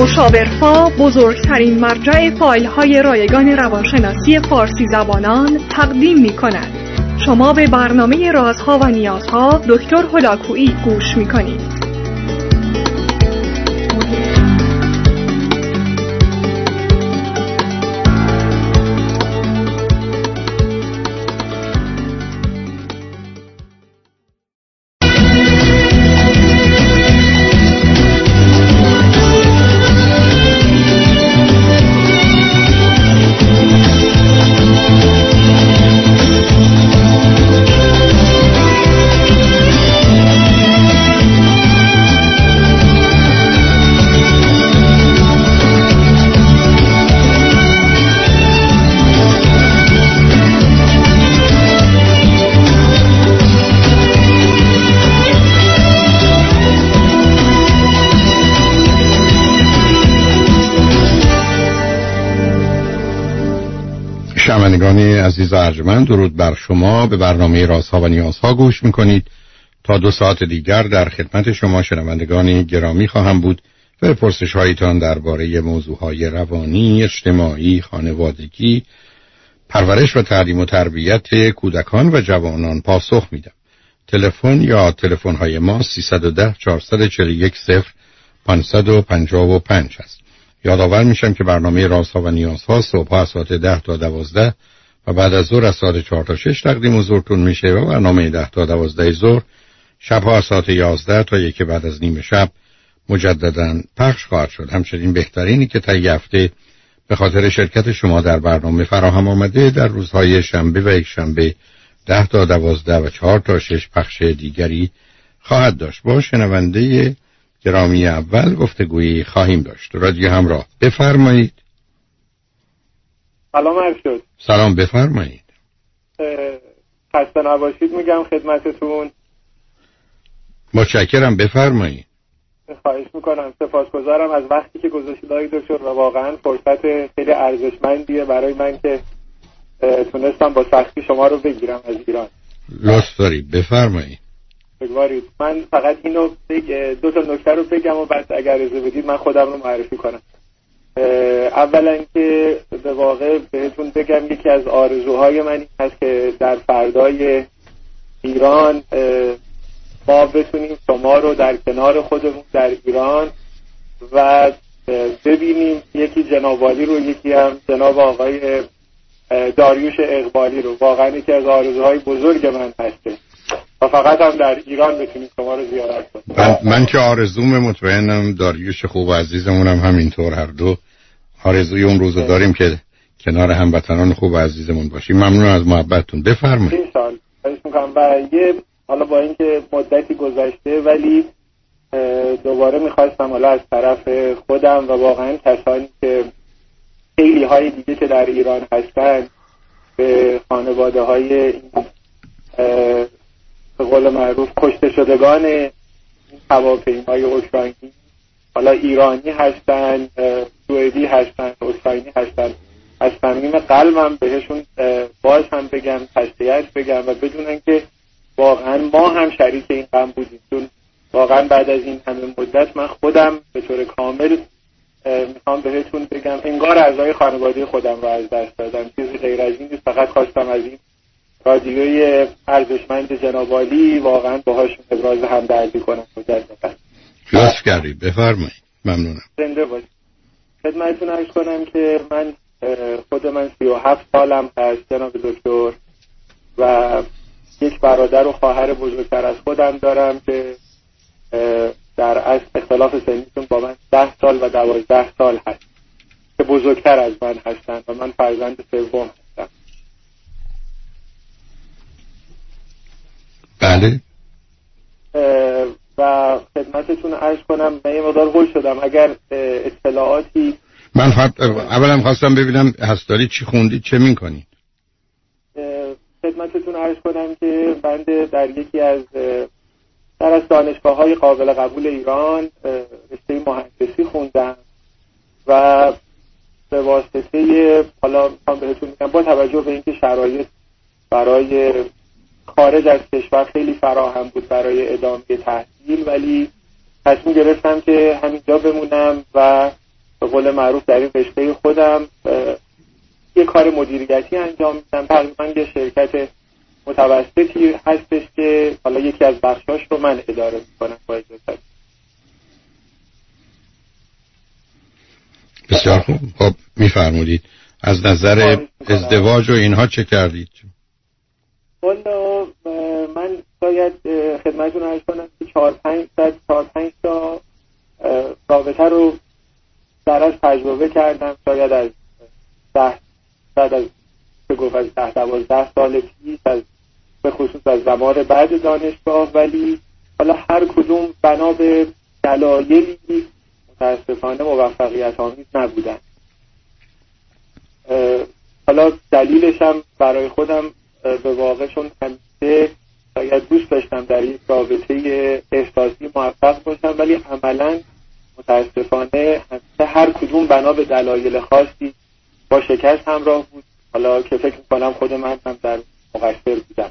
مشاورفا بزرگترین مرجع فایل‌های رایگان روانشناسی فارسی زبانان تقدیم می‌کند. شما به برنامه رازها و نیازها دکتر هلاکویی گوش می‌کنید. شنوندگان عزیز و ارجمند، درود بر شما. به برنامه رازها و نیازها گوش میکنید. تا 2 ساعت دیگر در خدمت شما شنوندگان گرامی خواهم بود و پرسش هایتان درباره موضوعهای روانی، اجتماعی، خانوادگی، پرورش و تعلیم و تربیت کودکان و جوانان پاسخ میدم. تلفن یا تلفن های ما 310 441 0555 است. یادآور میشم که برنامه رازها و نیازها صبح از ساعت 10 تا 12 و بعد از ظهر از ساعت 4 تا 6 تقدیم حضورتون میشه و برنامه 10 تا 12 ظهر شبها از ساعت 11 تا 1 بعد از نیم شب مجددا پخش خواهد شد. همچنین بهترینی که طی هفته به خاطر شرکت شما در برنامه فراهم آمده در روزهای شنبه و یک شنبه 10 تا 12 و 4 تا 6 پخش دیگری خواهد داشت. با شنونده گرامی اول گفتگویی خواهیم داشت. رادیو همراه، بفرمایید. سلام ارشد. سلام، بفرمایید. خسته نباشید میگم خدمتتون. متشکرم، بفرمایید. خواهش میکنم، سپاسگزارم از وقتی که گذاشتید آقای دکتر و واقعا فرصت خیلی ارزشمندیه برای من که تونستم با سختی شما رو بگیرم از ایران. لطف دارید، بفرمایید. بگوارید. من فقط اینو 2 تا نکته رو بگم و بعد اگر اجازه بدید من خودم رو معرفی کنم. اولا که به واقع بهتون بگم یکی از آرزوهای من این هست که در فردای ایران ما بتونیم شما رو در کنار خودمون در ایران و ببینیم، یکی جناب عالی رو، یکی هم جناب آقای داریوش اقبالی رو. واقعا یکی از آرزوهای بزرگ من هسته و فقط هم در ایران بتونیم شما رو زیارت کنیم. من که آرزوم، مطمئنم داریوش خوب و عزیزمونم همینطور، هر دو آرزوی اون روزو داریم که کنار هموطنان خوب و عزیزمون باشیم. ممنون از محبتتون، بفرمایید. انشالله. و حالا با اینکه مدتی گذشته ولی دوباره میخواستم حالا از طرف خودم و واقعا کسانی که خیلی های دیگه که در ایران هستن به خانواده های به قول معروف کشته شدگان این هواپیمای اوکراینی، حالا ایرانی هستن، سوئدی هستن، اوکراینی هستن، از صمیم قلبم بهشون باز هم بگم، تسلیت بگم و بدونن که واقعا ما هم شریک این غم بودیم. چون واقعا بعد از این همه مدت من خودم به طور کامل میخوام بهتون بگم انگار اعضای خانواده خودم رو از دست دادم. چیزی غیر از این نیست. فقط خواستم از این رادیوی ارزشمند جناب عالی واقعا باهاشون ابراز همدردی کنم. لطف کردید، بفرمایید. ممنونم. زنده باشید. خدمتتون عرض کنم که من خود من 37 سالم هست جناب دکتر و یک برادر و خواهر بزرگتر از خودم دارم که در اصل اختلاف سنیشون با من 10 سال و 12 سال هست که بزرگتر از من هستن و من فرزند سوم هستم. بله. و خدمتتون عرض کنم من یه مقدار گل شدم اگر اطلاعاتی. من اولا خواستم ببینم هستاری چی خوندید، چه میکنید؟ خدمتتون عرض کنم که بنده در یکی از دانشگاه‌های قابل قبول ایران رشته مهندسی خوندم و به واسطه حالا میخوام بهتون میگم با توجه به اینکه شرایط برای خارج از کشور خیلی فراهم بود برای ادامه تحصیل، ولی تصمیم گرفتم که همینجا بمونم و به قول معروف در این رشته خودم یه کار مدیریتی انجام میدم. تقریبا یه شرکت متوسطی هستش که حالا یکی از بخشاش رو من اداره میکنم با اجازه. بسیار خوب. خب میفرمودید از نظر ازدواج و اینها چه کردید؟ والا من شاید خدمتتون عرض کنم که 4-5 تا رابطه رو درش تجربه کردم. شاید از 10-12 سال پیش، به خصوص از زمان بعد دانشگاه، ولی حالا هر کدوم بنا به دلایلی متاسفانه موفقیت آمیز نبودن. حالا دلیلش هم برای خودم به واقع چون همیشه شاید دوست داشتم در یک رابطه احساسی موفق باشم، ولی عملا متاسفانه هر کدوم بنا به دلایل خاصی با شکست همراه بود. حالا که فکر میکنم خود من هم در مقصر بودم.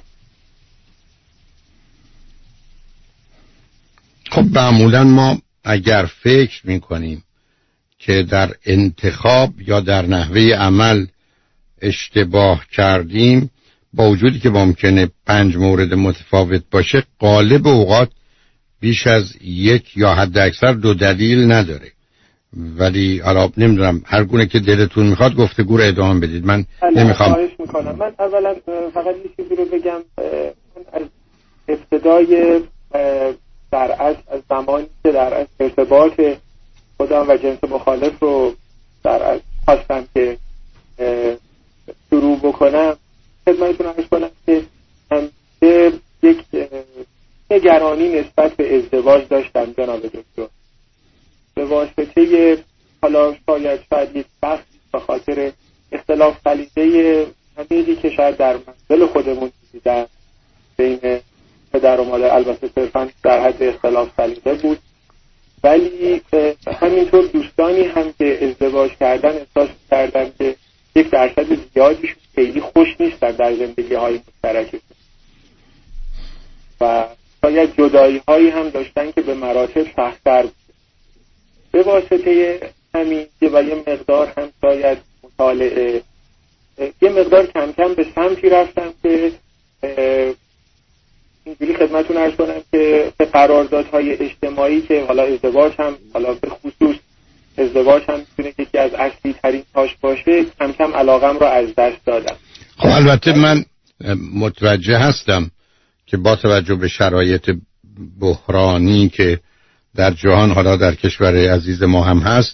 خب معمولا ما اگر فکر میکنیم که در انتخاب یا در نحوه عمل اشتباه کردیم، با وجودی که ممکنه 5 مورد متفاوت باشه، غالب اوقات بیش از 1 یا حد اکثر 2 دلیل نداره. ولی حالا نمیدونم، هر گونه که دلتون میخواد گفتگو رو ادامه بدید. من نمیخوام. من اولا فقط یه چیزی رو بگم. من از ابتدای در اصل از زمانی که در اصل ارتباط خودم و جنس مخالف رو در اصل خواستم که شروع بکنم، خدمتتون عرض کنم که همیشه یک نگرانی نسبت به ازدواج داشتم جناب دکتر. به واسطه حالا شاید یک بخش به خاطر اختلاف سلیقه عمیقی که شاید در منزل خودمون دیدم بین پدر و مادر، البته صرفا در حد اختلاف سلیقه بود، ولی همینطور دوستانی هم که ازدواج کردن احساس کردن که 1% زیادیشون خیلی خوش نیستن در زندگی های مشترکشون و شاید جدایی هایی هم داشتن که به مراتب سخت‌تر بود. به واسطه همین و یه مقدار هم شاید مطالعه، یه مقدار کم کم به سمتی رفتم که اینجوری خدمتتون عرض کنم که به قراردادهای اجتماعی که حالا ازدواج هم، حالا به خصوص ازدواج هم میتونه یکی از اصلی ترین هاش باشه، کم کم علاقم رو از دست دادم. خب البته من متوجه هستم که با توجه به شرایط بحرانی که در جهان، حالا در کشور عزیز ما هم هست،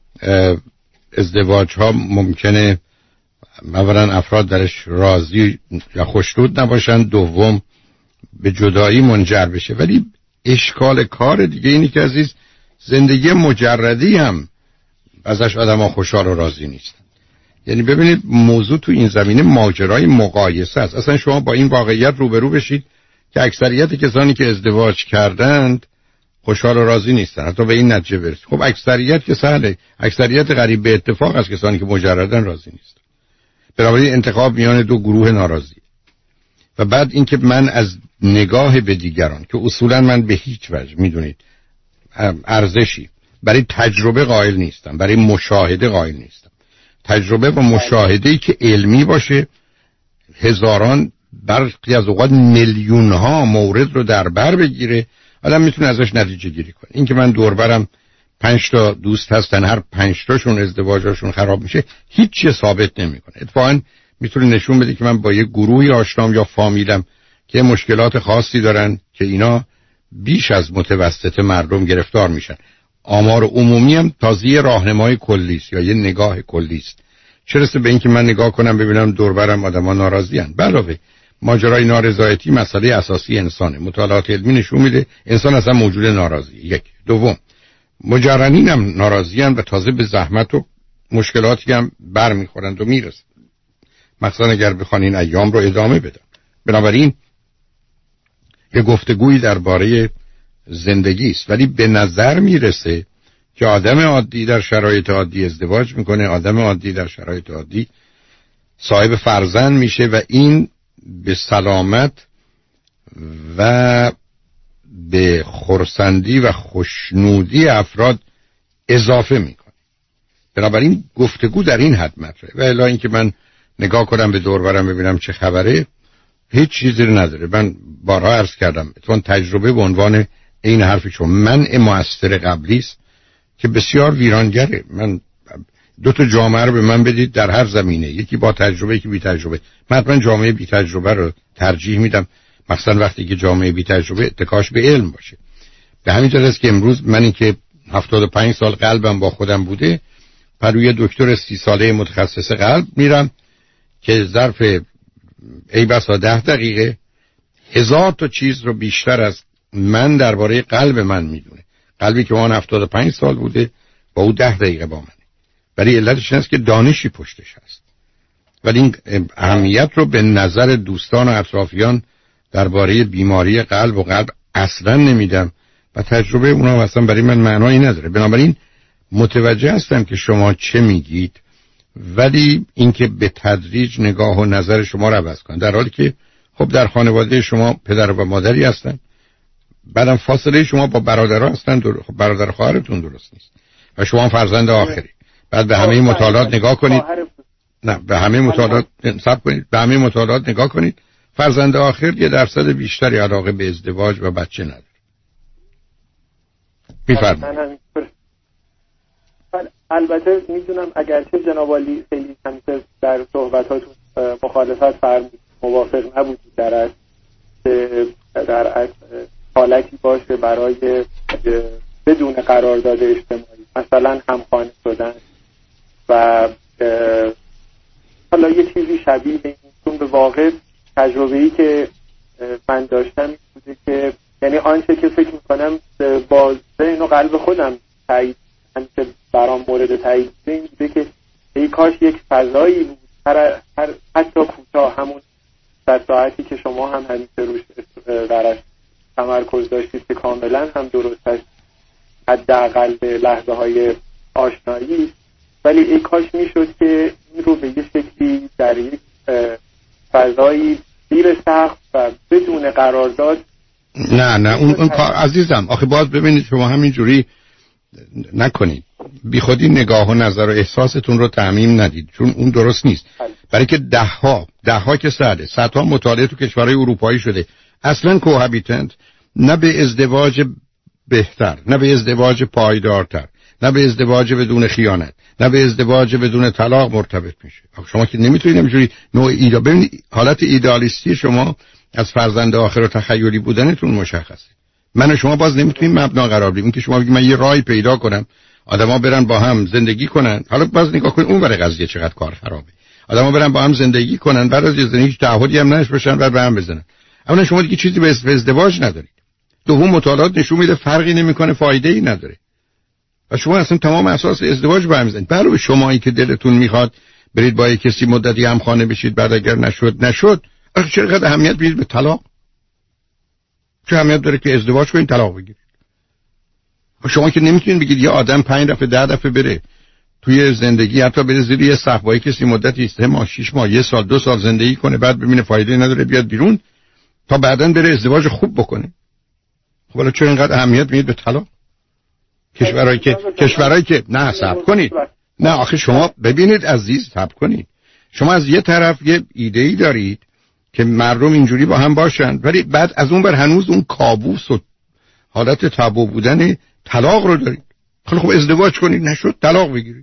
ازدواج ها ممکنه اولا افراد درش راضی یا خوشنود نباشن، دوم به جدایی منجر بشه. ولی اشکال کار دیگه اینی که عزیز، زندگی مجردی هم ازش آدم ها خوشحال و راضی نیستن. یعنی ببینید موضوع تو این زمینه ماجرای مقایسه است. اصلا شما با این واقعیت روبرو بشید که اکثریت کسانی که ازدواج کردند خوشحال و راضی نیستن، حتی به این نتیجه برسید. خب اکثریت که سهله، اکثریت قریب به اتفاق از کسانی که مجردن راضی نیستن. بنابراین انتخاب میان 2 گروه ناراضی. و بعد اینکه من از نگاه به دیگران که اصولا من به هیچ وجه میدونید ارزشی برای تجربه قائل نیستم، برای مشاهده قائل نیستم. تجربه و مشاهده‌ای که علمی باشه، هزاران برخی از اوقات میلیون ها مورد رو در بر بگیره، آدم میتونه ازش نتیجه گیری کنه. این که من دور برم 5 تا دوست هستن، هر 5 تاشون ازدواجشون خراب میشه، هیچ چیز ثابت نمیکنه. اتفاقاً میتونه نشون بده که من با یه گروهی آشنام یا فامیلم که مشکلات خاصی دارن که اینا بیش از متوسط مردم گرفتار میشن. آمار عمومی هم تازه راهنمای کلی است یا یه نگاه کلی است. چه رسه به این که من نگاه کنم ببینم دور برم آدما ناراضی ان. علاوه ماجرای نارضایتی مسئله اساسی انسانه. مطالعات علمی نشون میده انسان اصلا موجود ناراضی. یک. دوم، مجرنین هم ناراضی ان و تازه به زحمت و مشکلاتی هم برمیخورند و میرسن. مثلا اگر بخوان این ایام رو ادامه بدن. بنابراین یه گفتگویی درباره زندگی است، ولی به نظر میرسه که آدم عادی در شرایط عادی ازدواج میکنه، آدم عادی در شرایط عادی صاحب فرزند میشه و این به سلامت و به خرسندی و خوشنودی افراد اضافه میکنه. بنابراین گفتگو در این حد مطرحه. و الا اینکه من نگاه کنم به دور برم ببینم چه خبره، هیچ چیزی رو نداره. من بارها عرض کردم چون تجربه به عنوان این حرفی چون منع مؤثر قبلی است که بسیار ویرانگره. من دو تا جامعه رو به من بدید در هر زمینه، یکی با تجربه یکی بی تجربه، من حتما جامعه بی تجربه رو ترجیح میدم، مثلا وقتی که جامعه بی تجربه اتکاش به علم باشه. به همین جهت است که امروز من این که 75 سال قلبم با خودم بوده، پروی دکتر 30 ساله متخصص قلب میرم که ظرف ای بسا 10 دقیقه 1000 تا چیز رو بیشتر از من درباره قلب من میدونه. قلبی که من 75 سال بوده با او 10 دقیقه با منه. ولی علتش این است که دانشی پشتش هست. ولی این اهمیت رو به نظر دوستان و اطرافیان درباره بیماری قلب و قلب اصلا نمیدم و تجربه اونا اصلا برای من معنایی نداره. بنابراین متوجه هستم که شما چه میگید، ولی اینکه به تدریج نگاه و نظر شما رو عوض کن، در حالی که خب در خانواده شما پدر و مادری هستن، بعدم فاصله شما با برادرها هستن، خب برادر خواهرتون درست نیست و شما فرزند آخری. بعد به همه مطالعات نگاه کنید، نه به همه مطالعات صبر کنید، به همه مطالعات نگاه کنید، فرزند آخر یه درصد بیشتری علاقه به ازدواج و بچه نداره. میفرمایید. البته میدونم اگرچه جناب عالی خیلی همیشه در صحبتاتون مخالفت فرمودید، موافق نبودید در حالتی باشه برای بدون قرارداد اجتماعی، مثلا همخانه شدن و حالا یه چیزی شبیه به این. چون به واقع تجربه‌ای که من داشتم این بوده که یعنی آنچه که فکر میکنم با ذهن و قلب خودم تایید همیشه برام مورد تایید این بوده که ای کاش یک فضایی بود، حتی کوتاه، همون 100 ساعتی که شما هم همیشه روش درش تمرکز داشتید که کاملا هم درست است، حداقل به لحظه های آشنایی، ولی ای کاش میشد که این رو به یه شکلی در یک فضایی زیر سقف و بدون قرارداد. نه اون کار عزیزم، آخه باز ببینید شما همینجوری نکنید، بی خودی نگاه و نظر و احساستون رو تعمیم ندید، چون اون درست نیست. برای که ده ها که صدها مطالعه تو کشورهای اروپایی شده، اصلا کوهابیتنت نه به ازدواج بهتر، نه به ازدواج پایدارتر، نه به ازدواج بدون خیانت، نه به ازدواج بدون طلاق مرتبط میشه. شما که نمیتونید اینجوری نوع ببینید، حالت ایدئالیستی شما از فرزند آخر و تخیلی بودنتون مشخصه. من و شما باز نمیتونیم مبنا قرار بدیم. اینکه شما بگید من یه راهی پیدا کنم آدما برن با هم زندگی کنن، حالا باز نگاه کنید اون برای قضیه چقدر کار خرابه. آدما برن با هم زندگی کنن، بعد از زندگی تعهدی هم نش باشن، بعد به هم بزنن. اما شما دیگه چیزی به ازدواج ندارید. دوم مطالعات نشون میده فرقی نمیکنه، فایده ای نداره. و شما اصلا تمام اساس ازدواج با هم میزنید. برای شمایی که دلتون میخواد برید با یک کسی مدتی هم خانه بشید، بعد اگر نشد، آخه چقدر اهمیت میدید به طلاق؟ چه اهمیت داره که ازدواج کنید طلاق بگیرید؟ شما که نمیتونید بگید یه آدم 5 دفعه 10 دفعه بره توی زندگی، حتی بره زیر یه سقف با کسی مدتی 3 ماه 6 ماه 1 سال 2 سال زندگی کنه، بعد ببینه فایده نداره بیاد بیرون تا بعداً بره ازدواج خوب بکنه. خب حالا چرا اینقدر اهمیت میدید به طلاق؟ کشورایی که نه صبر کنید، نه آخه شما ببینید عزیز صبر کنید، شما از یه طرف یه ایده‌ای دارید که مردم اینجوری با هم باشن، ولی بعد از اون بر هنوز اون کابوس و حالت تابو بودن طلاق رو دارید. خب ازدواج کنید، نشد طلاق بگیرید.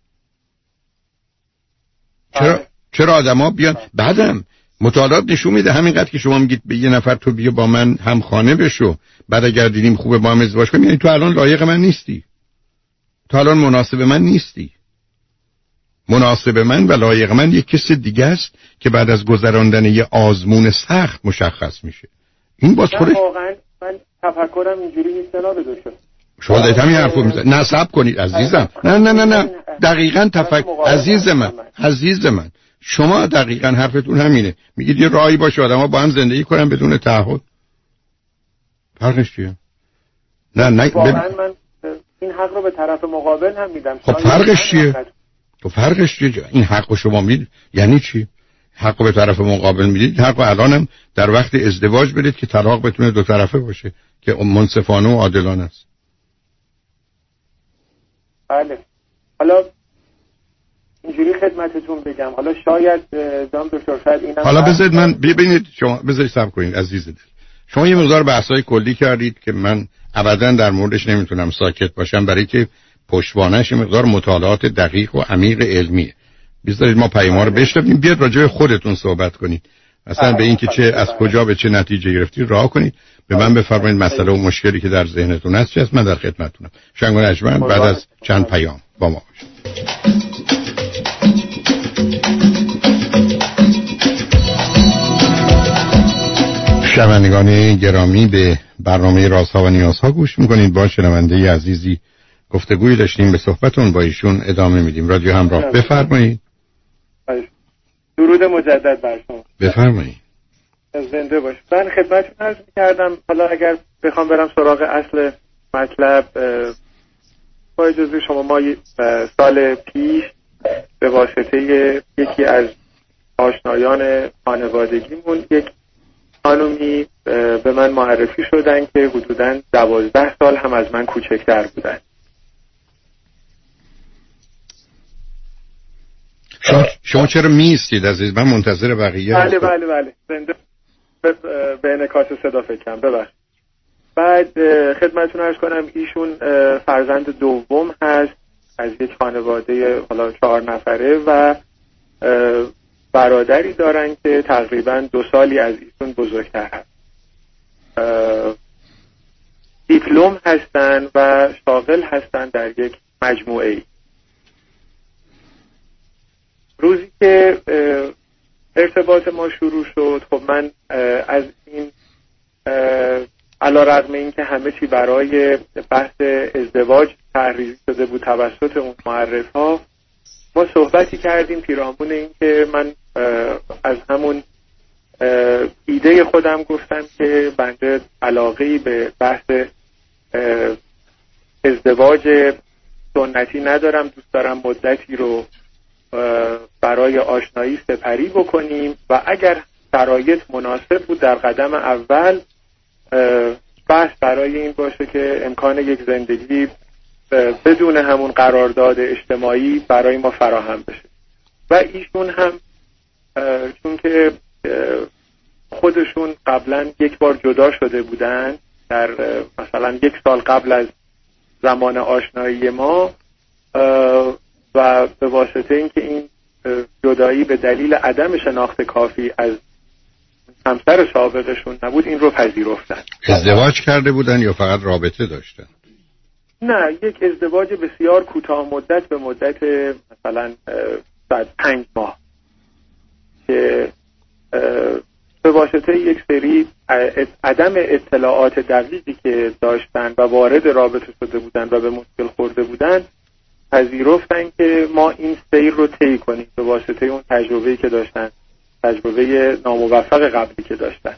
چرا آدما بیان بعدم مطالعات نشون میده همینقدر که شما میگید به یه نفر تو بیا با من هم خانه بشو، بعد اگر دیدیم خوبه با هم ازدواج کنیم، یعنی تو الان لایق من نیستی، تو الان مناسب من نیستی. مناسب من و لایق من یک کس دیگه است که بعد از گذراندن یه آزمون سخت مشخص میشه. این باز خودش واقعا من تفکرم اینجوری نیست جناب دکتر. شما دارید همین حرفو میزنید. نه صبر کنید عزیزم، نه دقیقاً عزیز من شما دقیقاً حرفتون همینه. میگید یه راهی باشه آدم‌ها با هم زندگی کنن بدون تعهد. فرقش چیه؟ نه واقعا من این حق رو به طرف مقابل هم میدم. خب فرقش چیه؟ این حق رو شما میدید یعنی چی؟ حق رو به طرف مقابل میدید، حق رو الانم در وقت ازدواج بدید که طلاق بتونه دو طرفه باشه که منصفانه و عادلانه است. بله. حالا اینجوری خدمتتون بگم. حالا شاید جام دکتر شاید اینم حالا بذارید من ببینید، شما بذارید صبر کنید عزیز دل. شما یه مقدار بحث‌های کلی کردید که من ابداً در موردش نمیتونم ساکت باشم، برای که پشتوانه‌اش مقدار مطالعات دقیق و عمیق علمیه. بذارید ما پیما رو بشنویم، بیاد راجع به خودتون صحبت کنید. مثلا به این که چه از کجا به چه نتیجه گرفتی راه کنید. به من بفرمایید مسئله و مشکلی که در ذهنتون هست چی است، من در خدمتتونم. شنگ و نجمن بعد از چند پیام با ما باشید. شنوندگان گرامی، به برنامه رازها و نیازها گوش میکنید. با شنونده عزیزی گفتگوی داشتیم، به صحبتون با ایشون ادامه میدیم. رادیو همراه، بفرمایید. درود مجدد بر شما. بفرمایید. زنده باش. من خدمتتون عرض می‌کردم، حالا اگر بخوام برم سراغ اصل مطلب، با اجازه شما، ما سال پیش به واسطه یکی از آشنایان خانوادگیمون یک خانومی به من معرفی شدن که حدوداً 12 سال هم از من کوچکتر بودن. شما چرا میستید عزیز؟ من منتظر بقیه بله زنده به انعکاس صدا فکرم. ببخشید. بعد خدمتتون عرض کنم ایشون فرزند دوم هست از یک خانواده حالا 4 نفره و برادری دارن که تقریبا 2 سالی از ایشون بزرگتر هست. دیپلم هستن و شاغل هستن در یک مجموعه ای. روزی که ارتباط ما شروع شد، خب من از این علیرغم این که همه چی برای بحث ازدواج تحریزی شده بود توسط اون معرف‌ها، ما صحبتی کردیم پیرامون این که من از همون ایده خودم گفتم که بنده علاقه‌ای به بحث ازدواج سنتی ندارم، دوست دارم مدتی رو برای آشنایی سپری بکنیم و اگر شرایط مناسب بود در قدم اول بحث برای این باشه که امکان یک زندگی بدون همون قرارداد اجتماعی برای ما فراهم بشه. و ایشون هم چون که خودشون قبلا یک بار جدا شده بودن در مثلا 1 سال قبل از زمان آشنایی ما و به واسطه اینکه این جدایی به دلیل عدم شناخت کافی از همسر سابقشون نبود، این رو پذیرفتن. ازدواج کرده بودن یا فقط رابطه داشتن؟ نه، یک ازدواج بسیار کوتاه مدت به مدت مثلا 5 ماه که به واسطه یک سری عدم اطلاعات دقیقی که داشتن و وارد رابطه شده بودن و به مشکل خورده بودن، پذیرفتن که ما این سیر رو طی کنیم به واسطه اون تجربه‌ای که داشتن، تجربه ناموفق قبلی که داشتن.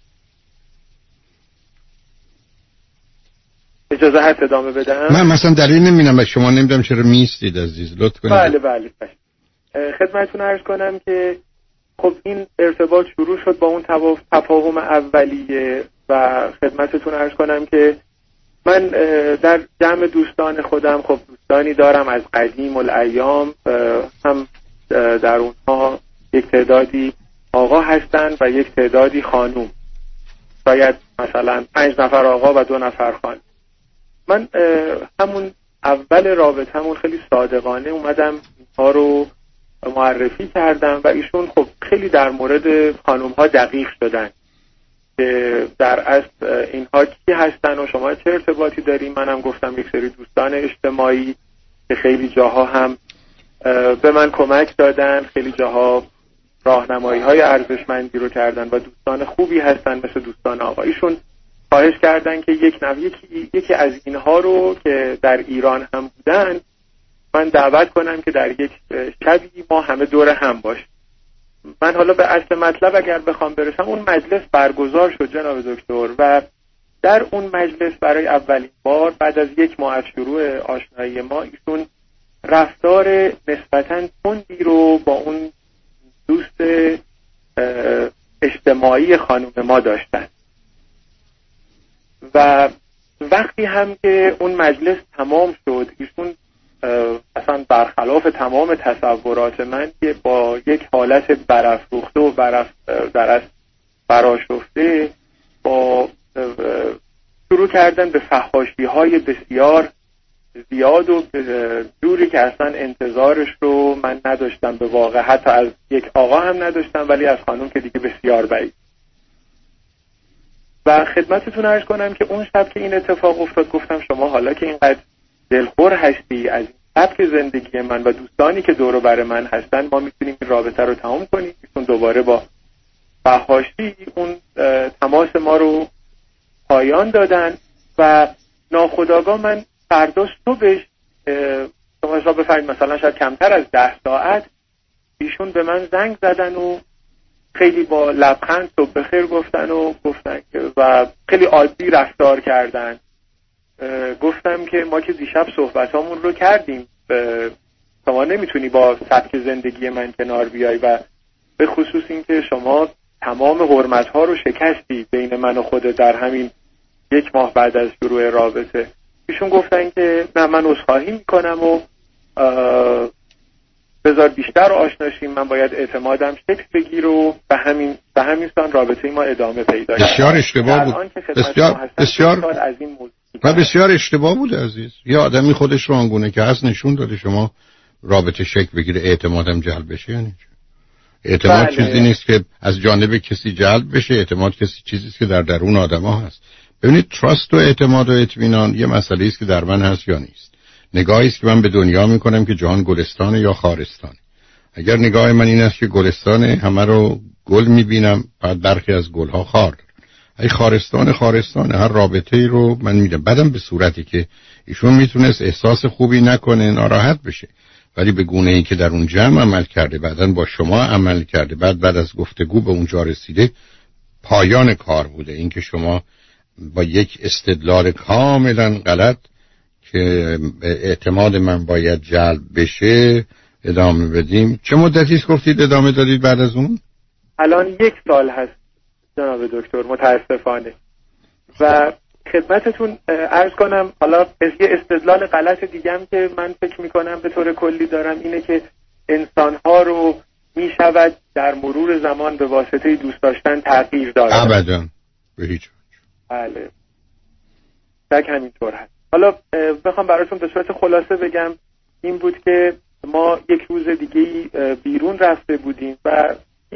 اجازه هست ادامه بدم؟ من مثلا دلیل نمی‌بینم و شما نمیدونم چرا میستید عزیز، لطف کنید. بله. خدمتتون عرض کنم که خب این ارتباط شروع شد با اون تفاهم اولیه و خدمتتون عرض کنم که من در جمع دوستان خودم خب دوستانی دارم از قدیم الایام، هم در اونها یک تعدادی آقا هستن و یک تعدادی خانوم، شاید مثلا 5 نفر آقا و 2 نفر خانوم. من همون اول رابطمون خیلی صادقانه اومدم اینها رو معرفی کردم و ایشون خب خیلی در مورد خانوم ها دقیق شدن که در اصل اینها کی هستن و شما چه ارتباطی داریم. منم گفتم یک سری دوستان اجتماعی که خیلی جاها هم به من کمک دادن، خیلی جاها راهنمایی های ارزشمندی رو کردن و دوستان خوبی هستن مثل دوستان آقایشون. خواهش کردن که یکی از اینها رو که در ایران هم بودن من دعوت کنم که در یک شبی ما همه دور هم باشیم. من حالا به اصل مطلب اگر بخوام برسم، اون مجلس برگزار شد جناب دکتر و در اون مجلس برای اولین بار بعد از 1 ماه از شروع آشنایی ما ایشون رفتار نسبتاً تندی رو با اون دوست اجتماعی خانم ما داشتن و وقتی هم که اون مجلس تمام شد ایشون اصلا برخلاف تمام تصورات من که با یک حالت برافروخته و برآشفته با شروع کردن به فحاشی‌های بسیار زیاد و جوری که اصلا انتظارش رو من نداشتم، به واقع حتی از یک آقا هم نداشتم ولی از خانم که دیگه بسیار بعید. و خدمتتون عرض کنم که اون شب که این اتفاق افتاد گفتم شما حالا که اینقدر دلخور هستی از سبک زندگی من و دوستانی که دور و بر من هستن، ما میتونیم این رابطه رو تمام کنیم. ایشون دوباره با فحاشی اون تماس ما رو پایان دادن و ناخودآگاه من فردا صبحش شما حساب بفرمایید مثلا شاید کمتر از 10 ساعت ایشون به من زنگ زدن و خیلی با لبخند صبح بخیر گفتن و خیلی عادی رفتار کردن. گفتم که ما که دیشب صحبتامون رو کردیم، شما نمیتونی با سبک زندگی من کنار بیای و به خصوص این که شما تمام حرمت‌ها رو شکستی بین من و خودت در همین 1 ماه بعد از شروع رابطه. ایشون گفتن که نه، من عذرخواهی میکنم و بذار بیشتر آشناشیم، من باید اعتمادم شکل بگیر و به همین سان رابطه ما ادامه پیدا کنه. بسیار اشتباه بود. بسیار اشتباه بود عزیز. یه آدمی خودش رو آنگونه که هست نشون داده شما رابطه شکل بگیره، اعتمادم جلب بشه. یعنی اعتماد چیزی نیست که از جانب کسی جلب بشه، اعتماد چیزی است که در درون آدم‌ها هست. ببینید تراست و اعتماد و اطمینان یه مسئله است که در من هست یا نیست. نگاهی است که من به دنیا میکنم که جهان گلستانه یا خارستانه. اگر نگاه من این است که گلستانه، همه رو گل میبینم، بعد برخی از گلها خار دارن. ای خارستانه، هر رابطه‌ای رو من میدم. بعدم به صورتی که ایشون میتونست احساس خوبی نکنه، ناراحت بشه، ولی به گونه‌ای که در اون جمع عمل کرده، بعدن با شما عمل کرده، بعد از گفتگو به اونجا رسیده، پایان کار بوده. این که شما با یک استدلال کاملا غلط که اعتماد من باید جلب بشه ادامه بدیم. چه مدتی گفتید ادامه دادید بعد از اون؟ الان 1 سال هست جناب دکتر، متاسفانه. و خدمتتون عرض کنم حالا از یه استدلال غلط دیگه هم که من فکر میکنم به طور کلی دارم اینه که انسانها رو میشود در مرور زمان به واسطه دوست داشتن تغییر داد. ابدا، به هیچ وجه. بله، tak همینطور هست. حالا بخوام براتون به صورت خلاصه بگم، این بود که ما 1 روز دیگه بیرون رفته بودیم و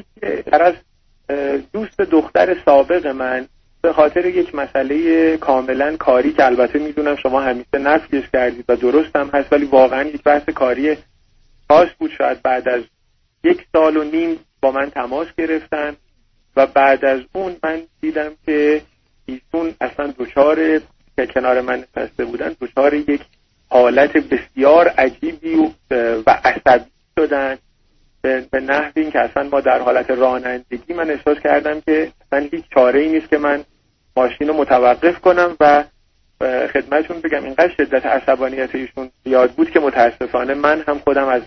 از دوست دختر سابق من به خاطر یک مسئله کاملا کاری که البته میدونم شما همیشه نفیش کردید و درست هم هست، ولی واقعا یک بحث کاری خاص بود، شاید بعد از 1.5 سال با من تماس گرفتن و بعد از اون من دیدم که ایشون اصلا دچار، که کنار من نشسته بودن، دچار یک حالت بسیار عجیبی و عصبی شدن به نحوی این که اصلا ما در حالت رانندگی من احساس کردم که اصلا هیچ چاره‌ای نیست که من ماشین رو متوقف کنم و خدمتتون بگم اینقدر شدت عصبانیت ایشون زیاد بود که متاسفانه من هم خودم از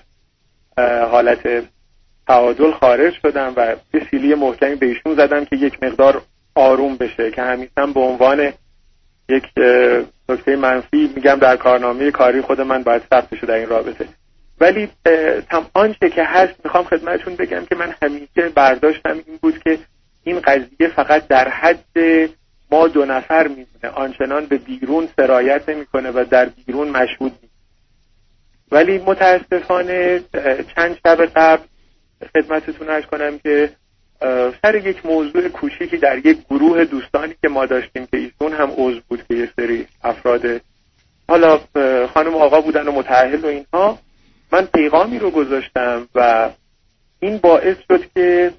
حالت تعادل خارج شدم و یه سیلی محکمی به ایشون زدم که یک مقدار آروم بشه، که همیشه به عنوان یک نکته منفی میگم در کارنامه کاری خود من باید ثبت بشه در این رابطه. ولی آنچه که هست میخوام خدمتتون بگم که من همیشه برداشتم این بود که این قضیه فقط در حد ما 2 نفر میمونه، آنچنان به بیرون سرایت نمیکنه و در بیرون مشهود نیست. ولی متاسفانه چند شب قبل خدمتتون عرض کنم که سر یک موضوع کوچیکی در یک گروه دوستانی که ما داشتیم که ایشون هم عضو بود که یه سری افراد حالا خانم و آقا بودن و متأهل و اینها، من پیغامی رو گذاشتم و این باعث شد که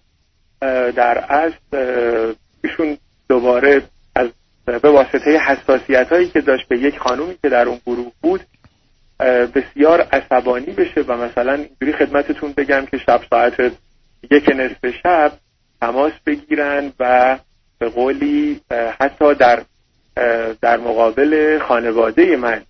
در اصل ایشون دوباره از به واسطه حساسیت هایی که داشت به یک خانومی که در اون گروه بود بسیار عصبانی بشه و مثلا اینجوری خدمتتون بگم که شب ساعت 1:30 تماس بگیرن و به قولی حتی در مقابل خانواده من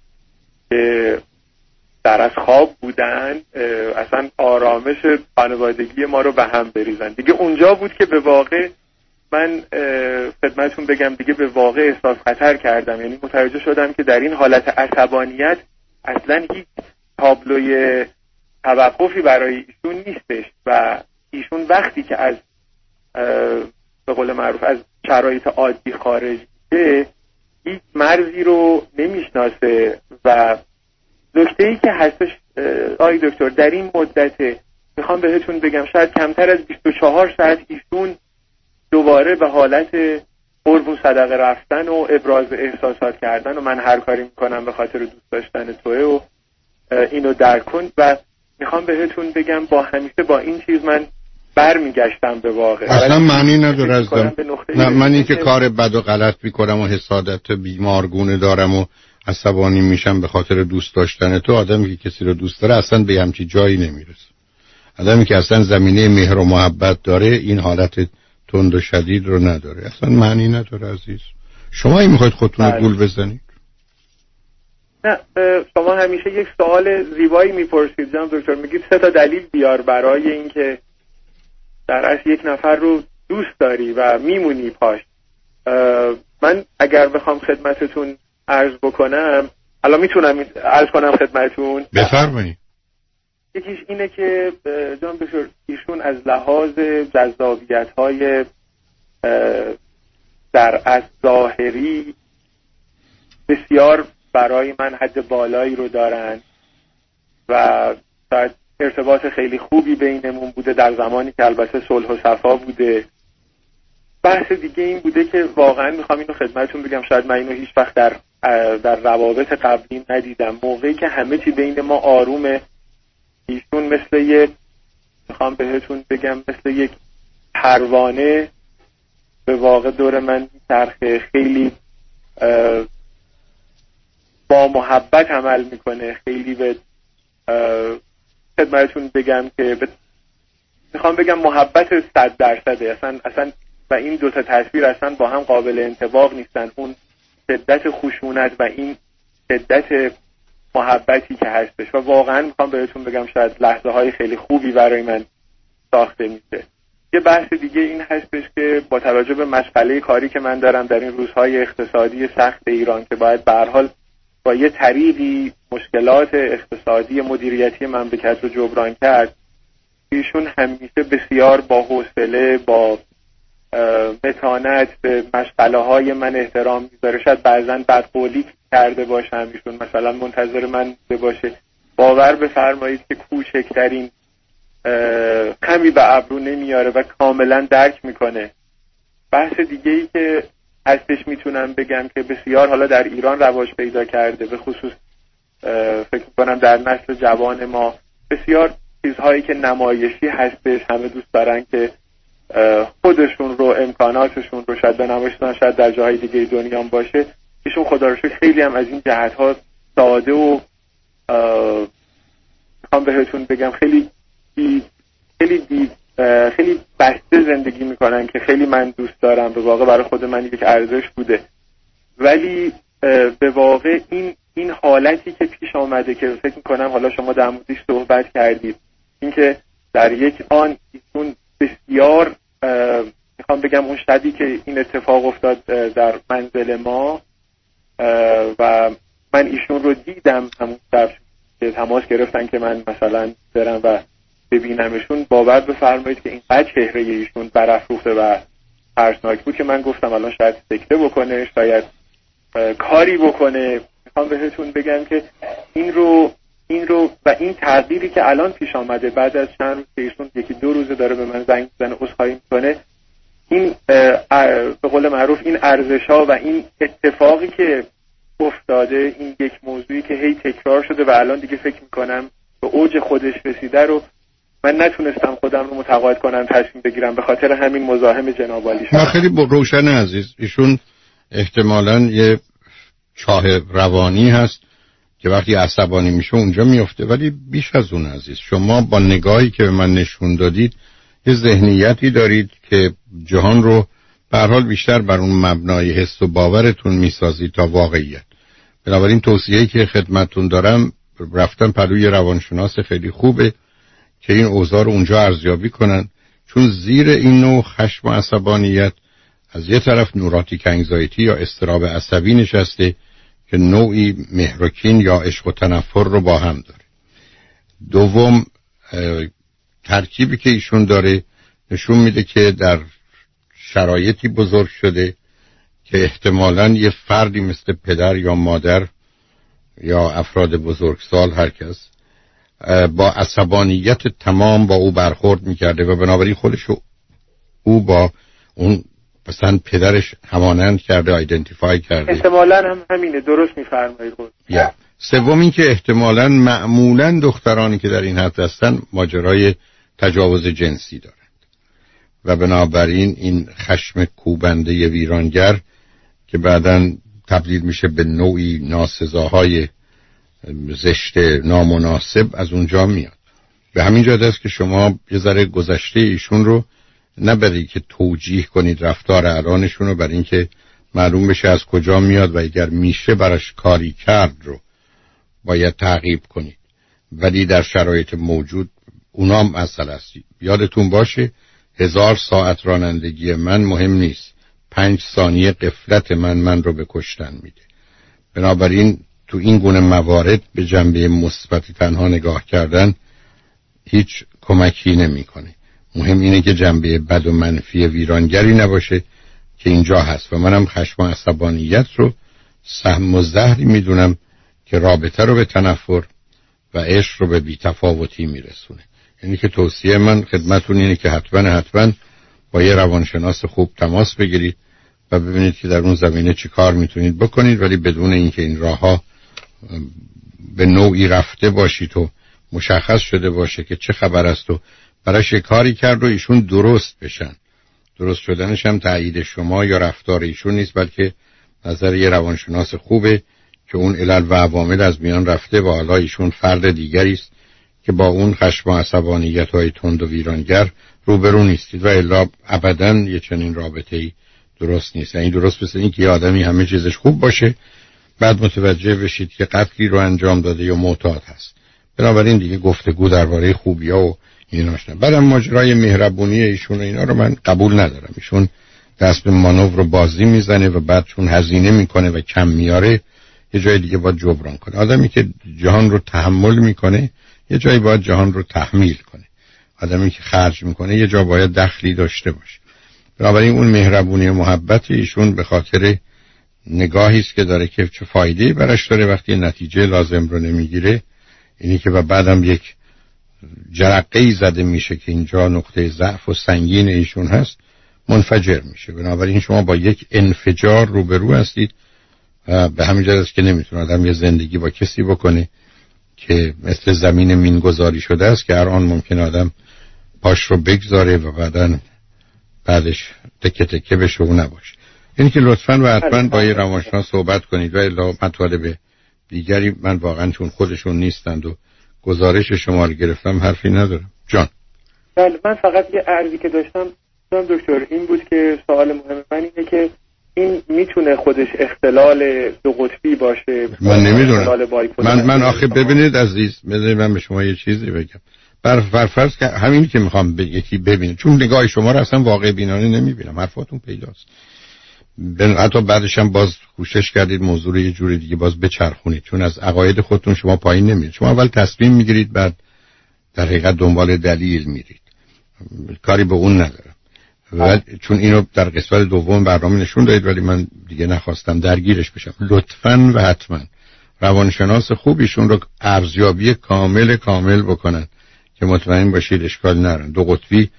که در از خواب بودن اصلا آرامش خانوادگی ما رو به هم بریزن. دیگه اونجا بود که به واقع من خدمتتون بگم دیگه به واقع احساس خطر کردم، یعنی متوجه شدم که در این حالت عصبانیت اصلا هیچ تابلوی توقفی برای ایشون نیستش و ایشون وقتی که از به قول معروف از شرایط عادی خارج میشه هیچ مرزی رو نمیشناسه و نکته‌ای که هستش آقای دکتر در این مدت میخوام بهتون بگم شاید کمتر از 24 ساعت ایشون دوباره به حالت قربون صدقه رفتن و ابراز احساسات کردن و من هر کاری میکنم به خاطر دوست داشتن توئه و اینو درک کن و میخوام بهتون بگم همیشه با این چیز من برمیگشتم به واقع. اصلا معنی نداره ازم. نه من این که کار بد و غلط میکنم و حسادت بیمارگونه دارم و عصبانی میشم به خاطر دوست داشتن تو. آدمی که کسی رو دوست داره اصلا به همچی جایی نمیرسه. آدمی که اصلا زمینه مهر و محبت داره این حالت تند و شدید رو نداره. اصلا معنی نداره عزیز. شما این میخواید خودتون رو گول بزنید؟ نه شما همیشه یک سوال زیبایی میپرسید جناب دکتر، میگید 3 تا دلیل بیار برای اینکه در اصل یک نفر رو دوست داری و میمونی پاش. من اگر بخوام خدمتتون عرض بکنم الان میتونم عرض کنم خدمتتون؟ بفرمایید. یکیش اینه که جناب دکتر ایشون از لحاظ جذابیت‌های در از ظاهری بسیار برای من حد بالایی رو دارن و شاید ارتباط خیلی خوبی بینمون بوده در زمانی که البته صلح و صفا بوده. بحث دیگه این بوده که واقعا میخوام اینو خدمتتون بگم، شاید من اینو هیچ وقت در روابط قبلی ندیدم. موقعی که همه چی بین ما آرومه ایشون مثل یک میخوام بهتون بگم مثل یک پروانه به واقع دور من میچرخه، خیلی با محبت عمل میکنه، خیلی به خدمتتون بگم که میخوام بگم محبت 100% اصلا و این 2 تا تصویر اصلا با هم قابل انطباق نیستن. اون شدت خشونت و این شدت محبتی که هستش و واقعا میخوام بهتون بگم شاید لحظه های خیلی خوبی برای من ساخته میشه. یه بحث دیگه این هستش که با توجه به مشغله کاری که من دارم در این روزهای اقتصادی سخت ایران که باید به هر حال با یه طریقی مشکلات اقتصادی مدیریتی مملکت رو جبران کرد، ایشون همیشه بسیار با حوصله با متانت به مشغله های من احترام میذاره. شاید بعضن بدقولی کرده باشم، ایشون مثلا منتظر من باشه. باور بفرمایید که کوچکترین خمی به ابرو نمیاره و کاملا درک میکنه. بحث دیگه ای که هستش میتونم بگم که بسیار حالا در ایران رواج پیدا کرده، به خصوص فکر میکنم در نسل جوان ما بسیار چیزهایی که نمایشی هستش همه دوست دارن که خودشون رو امکاناتشون رو شاید بنمایشن، شاید در جاهای دیگه دنیا هم باشه. ایشون خدا رو شکر خیلی هم از این جهت‌ها ساده و میخوام بهتون بگم خیلی بسته زندگی میکنن که خیلی من دوست دارم. به واقع برای خود من یک ارزش بوده، ولی به واقع این حالتی که پیش آمده که فکر میکنم حالا شما در موردش صحبت کردید، اینکه در یک آن ایشون بسیار میخوام بگم اون شبی که این اتفاق افتاد در منزل ما و من ایشون رو دیدم همون شب که تماس گرفتن که من مثلا برم و ببینمشون، باور بفرمایید که اینقدر چهره ایشون برافروخته و ترسناک بود که من گفتم الان شاید سکته بکنه، شاید کاری بکنه. میخوام بهتون بگم که این رو و این تغییری که الان پیش آمده بعد از چند روز که ایشون 1-2 روزه داره به من زنگ میزنه عذرخواهی میکنه، این به قول معروف این ارزش‌ها و این اتفاقی که افتاده، این یک موضوعی که هی تکرار شده و الان دیگه فکر میکنم به اوج خودش رسیده رو من نتونستم خودم رو متقاعد کنم تصمیم بگیرم، به خاطر همین مزاحم جناب عالی شدم. خیلی روشن عزیز، ایشون احتمالاً یه چاه روانی هست که وقتی عصبانی میشه اونجا میفته، ولی بیش از اون عزیز شما با نگاهی که به من نشون دادید یه ذهنیتی دارید که جهان رو به هر حال بیشتر بر اون مبنای حس و باورتون میسازید تا واقعیت. بنابراین توصیه‌ای که خدمتتون دارم رفتن پلوی روانشناس خیلی خوبه که این اوضاع رو اونجا ارزیابی کنن، چون زیر این نوع خشم و عصبانیت از یه طرف نوراتیک انگزایتی یا اضطراب عصبی نشسته که نوعی مهر و کین یا عشق و تنفر رو با هم داره. دوم ترکیبی که ایشون داره نشون میده که در شرایطی بزرگ شده که احتمالاً یه فردی مثل پدر یا مادر یا افراد بزرگسال هر کس با عصبانیت تمام با او برخورد میکرده و بنابراین خودشو او با اون مثلا پدرش همانند کرده، آیدنتیفای کرده. احتمالاً هم همینه، درست میفرمایید. سوم این که احتمالاً معمولاً دخترانی که در این حد هستن ماجرای تجاوز جنسی دارند و بنابراین این خشم کوبنده ویرانگر که بعداً تبدیل میشه به نوعی ناسزاهای زشت نامناسب از اونجا میاد. به همین جهت است که شما یه ذره گذشته ایشون رو نه برای که توجیه کنید رفتار الانشون رو، برای اینکه معلوم بشه از کجا میاد و اگر میشه براش کاری کرد رو باید تعقیب کنید، ولی در شرایط موجود اونا مسئله است. یادتون باشه 1000 ساعت رانندگی من مهم نیست، 5 ثانیه غفلت من رو به کشتن میده. بنابراین تو این گونه موارد به جنبه مثبت تنها نگاه کردن هیچ کمکی نمیکنه. مهم اینه که جنبه بد و منفی ویرانگری نباشه که اینجا هست و منم خشم و عصبانیت رو سهم و زهری میدونم که رابطه رو به تنفر و عشق رو به بی‌تفاوتی میرسونه. یعنی که توصیه من خدمتون اینه که حتما با یه روانشناس خوب تماس بگیرید و ببینید که در اون زمینه چی کار میتونید بکنید، ولی بدون اینکه این راه‌ها به نوعی رفته باشید و مشخص شده باشه که چه خبر است و براش کاری کرد و ایشون درست بشن. درست شدنش هم تایید شما یا رفتار ایشون نیست، بلکه نظر یه روانشناس خوبه که اون علل و عوامل از میان رفته و حالا ایشون فرد دیگری است که با اون خشم و عصبانیت‌های تند و ویرانگر روبرو نیستید و الا ابداً یه چنین رابطه‌ای درست نیست. این درست مثل این که یه آدمی همه چیزش خوب باشه بعد متوجه بشید که قتلی رو انجام داده یا معتاد هست. بنابراین دیگه گفتگو درباره خوبی‌ها و ایناش نه. بعدم ماجرای مهربونی ایشون و اینا رو من قبول ندارم. ایشون دست به مانور رو بازی میزنه و بعد چون هزینه میکنه و کم میاره یه جای دیگه باید جبران کنه. آدمی که جهان رو تحمل میکنه یه جایی باید جهان رو تحمیل کنه. آدمی که خرج میکنه یه جا باید دخلی داشته باشه. بنابراین اون مهربونی و محبت ایشون به خاطر نگاهی است که داره که چه فایده‌ای براش داره وقتی نتیجه لازم رو نمیگیره. اینی که بعدم یک جرقه‌ای زده میشه که اینجا نقطه ضعف و سنگین ایشون هست، منفجر میشه. بنابراین شما با یک انفجار روبرو هستید و به همین جهت است که نمیتونه آدم یه زندگی با کسی بکنه که مثل زمین مینگذاری شده است که هر آن ممکن آدم پاش رو بگذاره و بعدش تکه تکه بشه و نباشه. یعنی که لطفاً و حتما با یه روانشناس صحبت کنید و الا مطالب دیگری من واقعا چون خودشون نیستند و گزارش شما رو گرفتم حرفی ندارم. جان بله، من فقط یه عرضی که داشتم دکتر این بود که سوال مهم من اینه که این میتونه خودش اختلال دو قطبی باشه؟ من نمیدونم. من آخه ببینید عزیز، من به شما یه چیزی بگم. فرض که همین که میخوام یکی ببینه، چون نگاه شما رو اصلا واقع بینانه نمیبینم، حرفاتون پیداست. حتی بعدش هم باز کوشش کردید موضوع رو یه جوری دیگه باز بچرخونید، چون از عقاید خودتون شما پایین نمیرید. شما اول تصمیم میگیرید بعد در حقیقت دنبال دلیل میرید. کاری به اون ندارم و چون اینو در قسمت دوم برنامه نشون دادید ولی من دیگه نخواستم درگیرش بشم. لطفاً و حتما روانشناس خوبیشون رو ارزیابی کامل بکنن که مطمئن باشید اشکال نرن. دو قطبی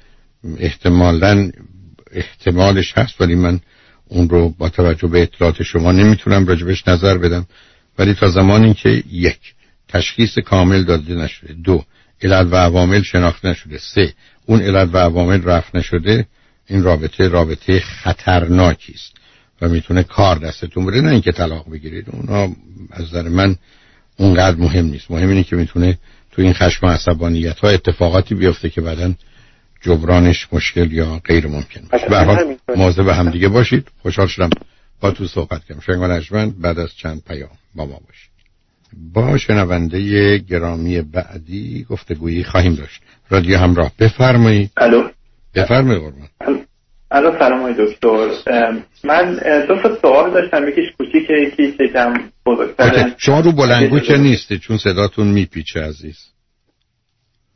احتمالش هست ولی من اون رو با توجه به اطلاعات شما نمیتونم راجبش نظر بدم. ولی تا زمانی که یک تشخیص کامل داده نشده، دو علل و عوامل شناخته نشده، سه اون علل و عوامل رفع نشده، این رابطه خطرناکی است و میتونه کار دستتون بره. نه اینکه طلاق بگیرید، اونا از نظر من اونقدر مهم نیست. مهم اینه که میتونه تو این خشم و عصبانیت ها اتفاقاتی بیفته که بعداً جبرانش مشکل یا غیر ممکن باشه. به هر حال مواظب هم دیگه باشید. خوشحال شدم با تو صحبت کردم. شنگ و نجمن بعد از چند پیام با ما باشید. با شنونده گرامی بعدی گفتگویی خواهیم داشت. رادیو همراه، بفرمایید. الو، بفرمایید قربان. الو سلام های دکتر. من دو تا سوال داشتم، یکیش کوچیکه یکیش یکم بزرگتره. شما رو بلندگو که نیستی چون صداتون میپیچه عزیز.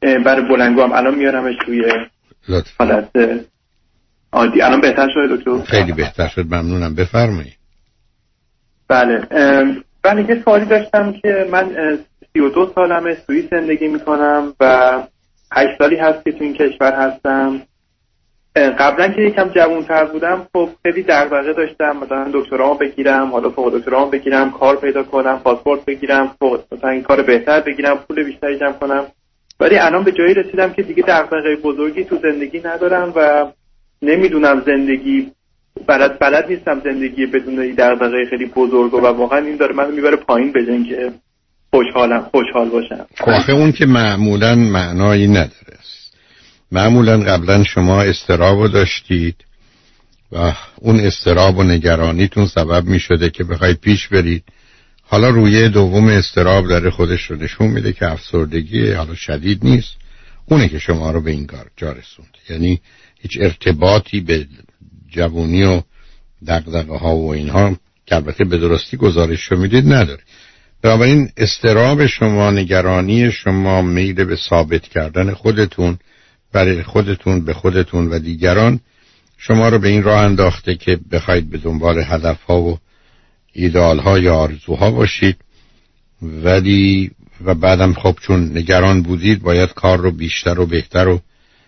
برای بلنگو هم الان میارمش روی حالت عادی. الان بهتر شده دکتر؟ خیلی بهتر شد، ممنونم. بفرمایید. بله یه سوالی داشتم که من 32 سالمه، سوئیس زندگی میکنم و 8 سالی هست که تو این کشور هستم. قبلا که یکم جوان‌تر بودم خب خیلی دغدغه داشتم مثلا دکترامو بگیرم، حالا فوق دکترامو بگیرم، کار پیدا کنم، پاسپورت بگیرم، مثلا این کار بهتر بگیرم، پول بیشتری جمع کنم. ولی الان به جایی رسیدم که دیگه دغدغه بزرگی تو زندگی ندارم و نمیدونم زندگی بلد نیستم زندگی بدون این دغدغه خیلی بزرگ و واقعا این داره منو میبره پایین به جای اینکه خوشحال باشم. آخه اون که معمولاً معنایی نداره. معمولاً قبلا شما اضطراب داشتید و اون اضطراب و نگرانیتون سبب می شده که بخواید پیش برید. حالا روی دوم اضطراب داره خودش رو نشون میده که افسردگی حالا شدید نیست، اونه که شما رو به این کار جا رسوند. یعنی هیچ ارتباطی به جوونی و دغدغه ها و اینها که البته به درستی گزارش رو میدید نداره. بنابراین اضطراب شما، نگرانی شما، میل به ثابت کردن خودتون برای خودتون به خودتون و دیگران شما رو به این راه انداخته که بخواید به دنبال هدفها و ایدئالها یا آرزوها باشید، ولی و بعدم خب چون نگران بودید باید کار رو بیشتر و بهتر و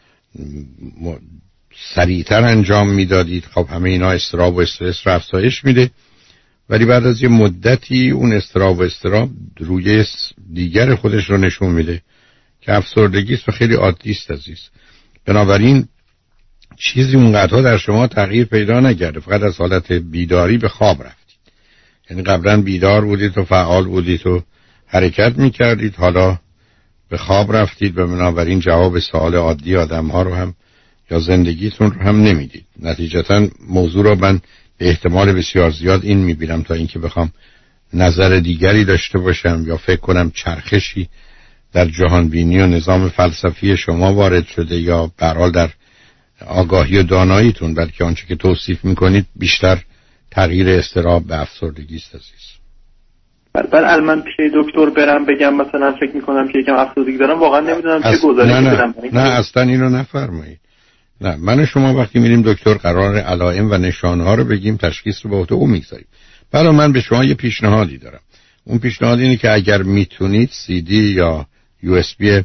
سریعتر انجام میدادید. خب همه اینا اضطراب و استرس رو افزایش میده، ولی بعد از یه مدتی اون اضطراب و استراب روی دیگر خودش رو نشون میده که افسردگی است و خیلی عادی است عزیز. بنابراین چیزی اونقدرها در شما تغییر پیدا نکرده، فقط از حالت بیداری به خواب رفتید. یعنی قبلا بیدار بودید و فعال بودید و حرکت میکردید، حالا به خواب رفتید و بنابراین جواب سوال عادی آدم‌ها رو هم یا زندگیتون رو هم نمیدید. نتیجتا موضوع رو من به احتمال بسیار زیاد این میبینم تا اینکه بخوام نظر دیگری داشته باشم یا فکر کنم چرخشی در جهان بینی و نظام فلسفی شما وارد شده یا به هر حال در آگاهی و داناییتون، بلکه آنچه که توصیف میکنید بیشتر تغییر اضطراب به افسردگی است عزیز. بله من پیش دکتر برم بگم مثلا فکر میکنم که یکم افسردگی دارم، واقعا نمیدونم چه گزارشی بدم. نه اصلا اینو نفرمایید. نه، من و شما وقتی میریم دکتر قرار علائم و نشانه‌ها رو بگیم، تشخیص رو به عهده او میگذاریم. برای من به شما یه پیشنهادی دارم. اون پیشنهاد اینه که اگر میتونید CD یا USB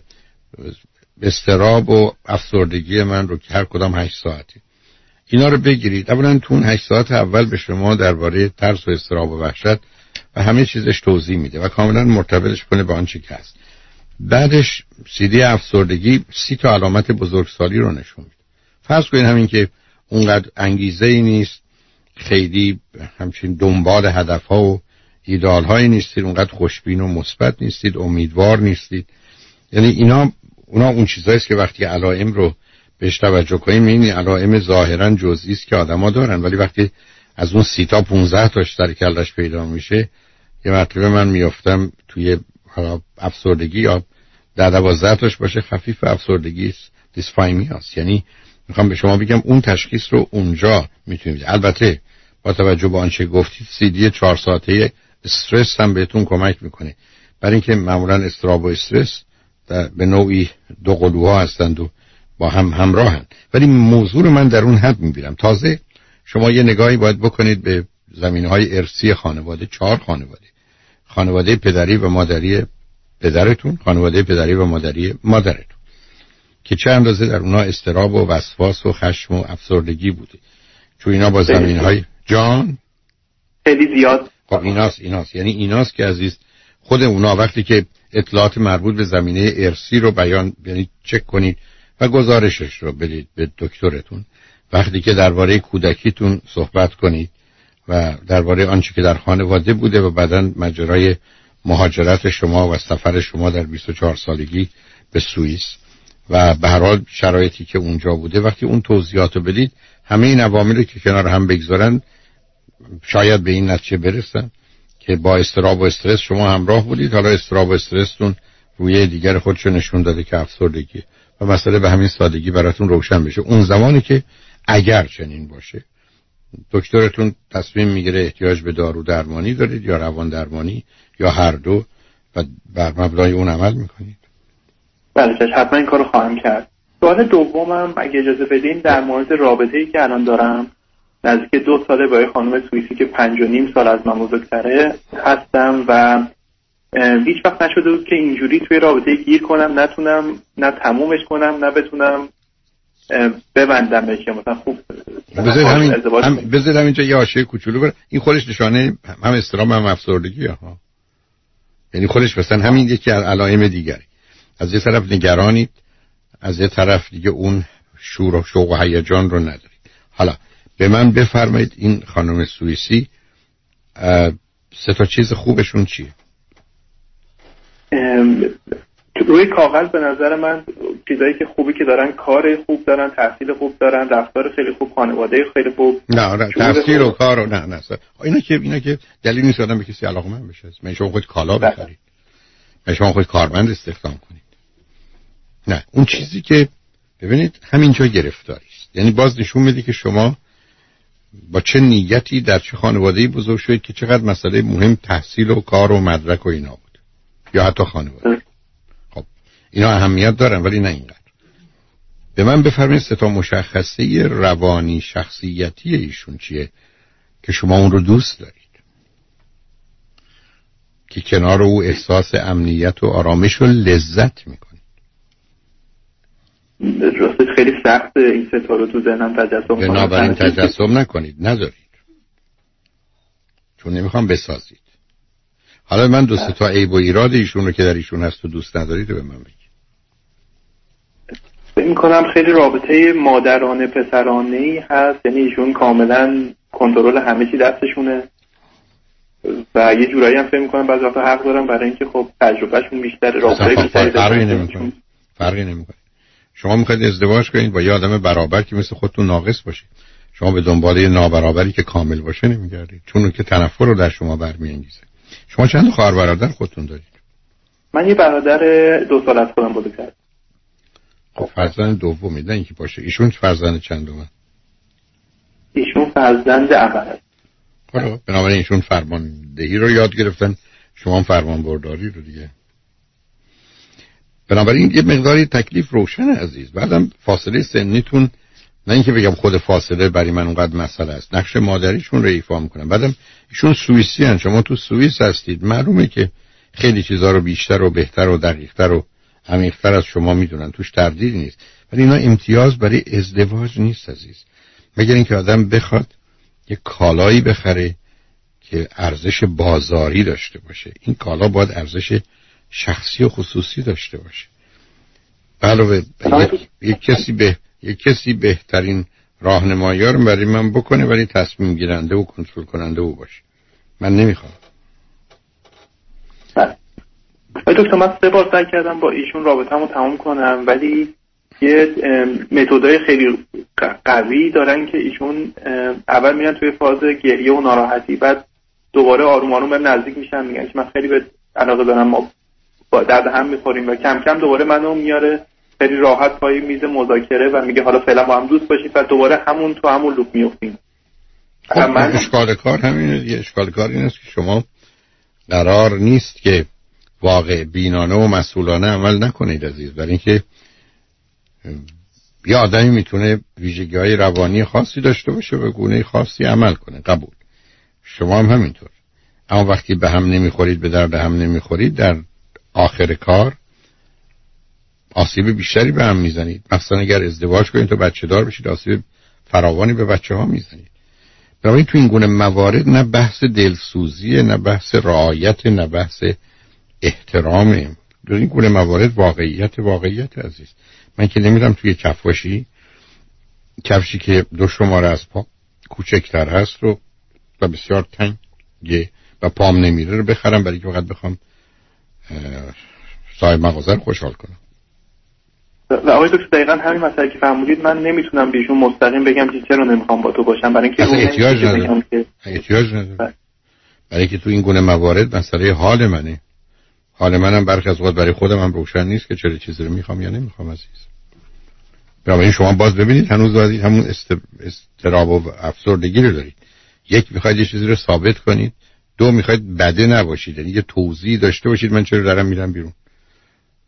اضطراب و افسردگی من رو که هر کدام 8 ساعتی اینا رو بگیرید. اولا تو اون 8 ساعت اول به شما درباره ترس و اضطراب و وحشت و همه چیزش توضیح میده و کاملا مرتبطش کنه با آنچه که هست. بعدش CD افسردگی 30 تا علامت بزرگسالی رو نشون میده. فرض کنید همین که اونقدر انگیزه‌ای نیست، خیلی همچین دنبال هدف‌ها و ایدئال‌هایی نیستید، اونقدر خوشبین و مثبت نیستید، امیدوار نیستید. یعنی اونا اون چیزایی است که وقتی علائم رو بهش توجه کنیم این علائم ظاهرا جزئی است که آدما دارن، ولی وقتی از اون 30 تا 15 تاش در کلش پیدا میشه یه مطلب من میافتم توی افسردگی یا 12 تاش باشه خفیف افسردگی است، دیسفایمیا است. یعنی میخوام به شما بگم اون تشخیص رو اونجا میتونید. البته با توجه به آنچه گفتید CD 4 ساعته استرس هم بهتون کمک میکنه، برای اینکه معمولا اضطراب و استرس به نوعی دو قلوها هستند و با هم همراهن. ولی موضوع رو من در اون حد میبینم. تازه شما یه نگاهی باید بکنید به زمینه‌های ارثی خانواده. 4 خانواده پدری و مادری پدرتون، خانواده پدری و مادری مادرتون که چه اندازه در اونها اضطراب و وسواس و خشم و افسردگی بوده. چون اینا با زمینهای جان خیلی زیاد. خب ایناست یعنی ایناست که عزیز خود اونا وقتی که اطلاعات مربوط به زمینه ارثی رو بیان یعنی چک کنید و گزارشش رو بدید به دکترتون. وقتی که درباره کودکیتون صحبت کنید و درباره آنچه که در خانواده بوده و بعداً ماجرای مهاجرت شما و سفر شما در 24 سالگی به سوئیس و به هر حال شرایطی که اونجا بوده، وقتی اون توضیحات رو بدید همه این عواملی که کنار هم بگذارن شاید به این نتیجه برسن که با اضطراب و استرس شما همراه بودید، حالا اضطراب و استرستون روی دیگر خودش نشون داده که افسردگی و مسئله به همین سادگی براتون روشن بشه. اون زمانی که اگر چنین باشه دکترتون تصمیم میگیره احتیاج به دارو درمانی دارید یا روان درمانی یا هر دو و بر مبنای اون عمل میکنید. بله حتما این کارو خواهم کرد. سوال دومم اگه اجازه بدین در مورد رابطه‌ای که الان دارم، نزدیک 2 ساله با یه خانم سوئیسی که 5.5 سال از من بزرگتره هستم و هیچ وقت نشده بود که اینجوری توی رابطه گیر کنم، نتونم نه تمومش کنم نه بتونم ببندمش. مثلا خوب بذار همینجا یه حاشیه کوچولو برم. این خودش نشانه هم اضطراب هم افسردگی ها، یعنی خودش مثلا همین یکی از علائم دیگری. از یه طرف نگرانید، از یه طرف دیگه اون شور و شوق و هیجان رو ندارید. حالا به من بفرمایید این خانم سوئیسی 3 چیز خوبشون چیه؟ روی کاغذ به نظر من چیزایی که خوبی که دارن، کار خوب دارن، تحصیل خوب دارن، رفتار خیلی خوب، خانواده خیلی خوب. نه تحصیل و کار و نه اینا که دلیل نیست آدم به کسی علاقه‌مند بشه. من شما خود کالا بخرید، من شما خود کارمند استخدام کنید. نه اون چیزی که ببینید همینجا گرفتاری است. یعنی باز نشون میده که شما با چه نیتی در چه خانواده‌ای بزرگ شدید که چقدر مسئله مهم تحصیل و کار و مدرک و اینا بود، یا حتی خانواده. خب اینا اهمیت دارن ولی نه اینقدر. به من بفرمایید 3 مشخصه روانی شخصیتی ایشون چیه که شما اون رو دوست دارید، که کنار او احساس امنیت و آرامش و لذت میکنید. راستش خیلی سخت این 3 رو تو ذهنم تجسم کنم. بنابراین تجسم نکنید، نذارید، چون نمیخوام بسازید. حالا من 2 عیب و ایراد ایشون رو که در ایشون هست و دوست ندارید رو به من بگید. فکر می‌کنم خیلی رابطه مادرانه پسرانه‌ای هست، یعنی ایشون کاملا کنترل همه چی دستشونه و یه جورایی هم فکر می‌کنم بعضی وقتا حق دارن برای اینکه خب تجربهشون بیشتره، رابطه بیشتری فرقی نمی‌کنه. شما میخواید ازدواج کنید با یه آدم برابر که مثل خودتون ناقص باشه. شما به دنبال یه نابرابری که کامل باشه نمیگردید، چون اون که تنفر رو در شما برمی‌انگیزه. شما چند خواهر برادر خودتون دارید؟ من یه برادر 2 سال از خودم بزرگتر. خب فرزند دومی نه اینکه باشه. ایشون فرزند چندمه؟ ایشون فرزند اول. حالا بنابراین ایشون فرماندهی رو یاد گرفتن، شما فرمان برداری رو دیگه. بنابراین یه مقداری تکلیف روشن عزیز. بعدم فاصله سنیتون، نه اینکه بگم خود فاصله برای من اونقدر مسئله است، نقش مادریشون رو ایفا میکنن. بعدم ایشون سوئیسی هستن، شما تو سوئیس هستید، معلومه که خیلی چیزا رو بیشتر و بهتر و دقیق‌تر و عمیق‌تر از شما میدونن، توش تردیدی نیست. ولی اینا امتیاز برای ازدواج نیست عزیز، مگر اینکه آدم بخواد یه کالایی بخره که ارزش بازاری داشته باشه. این کالا باید ارزش شخصی و خصوصی داشته باشه. علاوه یک کسی بهترین راهنمایی رو برای من بکنه ولی تصمیم گیرنده و کنترل کننده او باشه. من نمیخوام. دکتر من 3 بار سعی کردم با ایشون رابطه‌مو تمام کنم ولی یه متدای خیلی قوی دارن که ایشون اول میرن توی فاز گریه و ناراحتی، بعد دوباره آروم آروم بهم نزدیک میشن، میگن که من خیلی به علاقه دارم، ما با درد هم میخوریم و کم کم دوباره منو میاره خیلی راحت پای میز مذاکره و میگه حالا فعلا با هم دوست باشید و دوباره همون لوپ میافتیم. خب اشکال کار همینه دیگه. اشکال کار این است که شما قرار نیست که واقع بینانه و مسئولانه عمل نکنید عزیز، برای اینکه یه آدمی میتونه ویژگی‌های روانی خاصی داشته باشه و به گونه خاصی عمل کنه، قبول. شما هم همینطور. اما وقتی به هم نمیخورید، به درد هم نمیخورید، در آخر کار آسیب بیشتری به هم میزنید. مثلا اگر ازدواج کنید تا بچه دار بشید، آسیب فراوانی به بچه ها میزنید. بنابراین تو این گونه موارد نه بحث دلسوزیه، نه بحث رعایت، نه بحث احترامه. در این گونه موارد واقعیت عزیز. من که نمیدم توی کفشی که 2 شماره از پا کوچکتر هست رو و بسیار تنگه و پام نمیره رو بخرم برای که فقط بخوام صاحب مغازه رو خوشحال کنم. و آقای دکتر دقیقا همین مسئله که فرمودید، من نمیتونم بهشون مستقیم بگم که چرا نمیخوام با تو باشم، برای اینکه احتیاج نداره. برای که تو این گونه موارد مسئله حال منم برخی از وقت برای خودم هم روشن نیست که چه چیزی رو میخوام یا نمیخوام عزیز. بنابراین شما باز ببینید هنوز عزیز همون اضطراب و افسردگی رو دارید. 1 میخواید یه چیزی رو ثابت کنید، 2 میخواید بده نباشید، یعنی یه توضیح داشته باشید من چرا دارم میرم بیرون.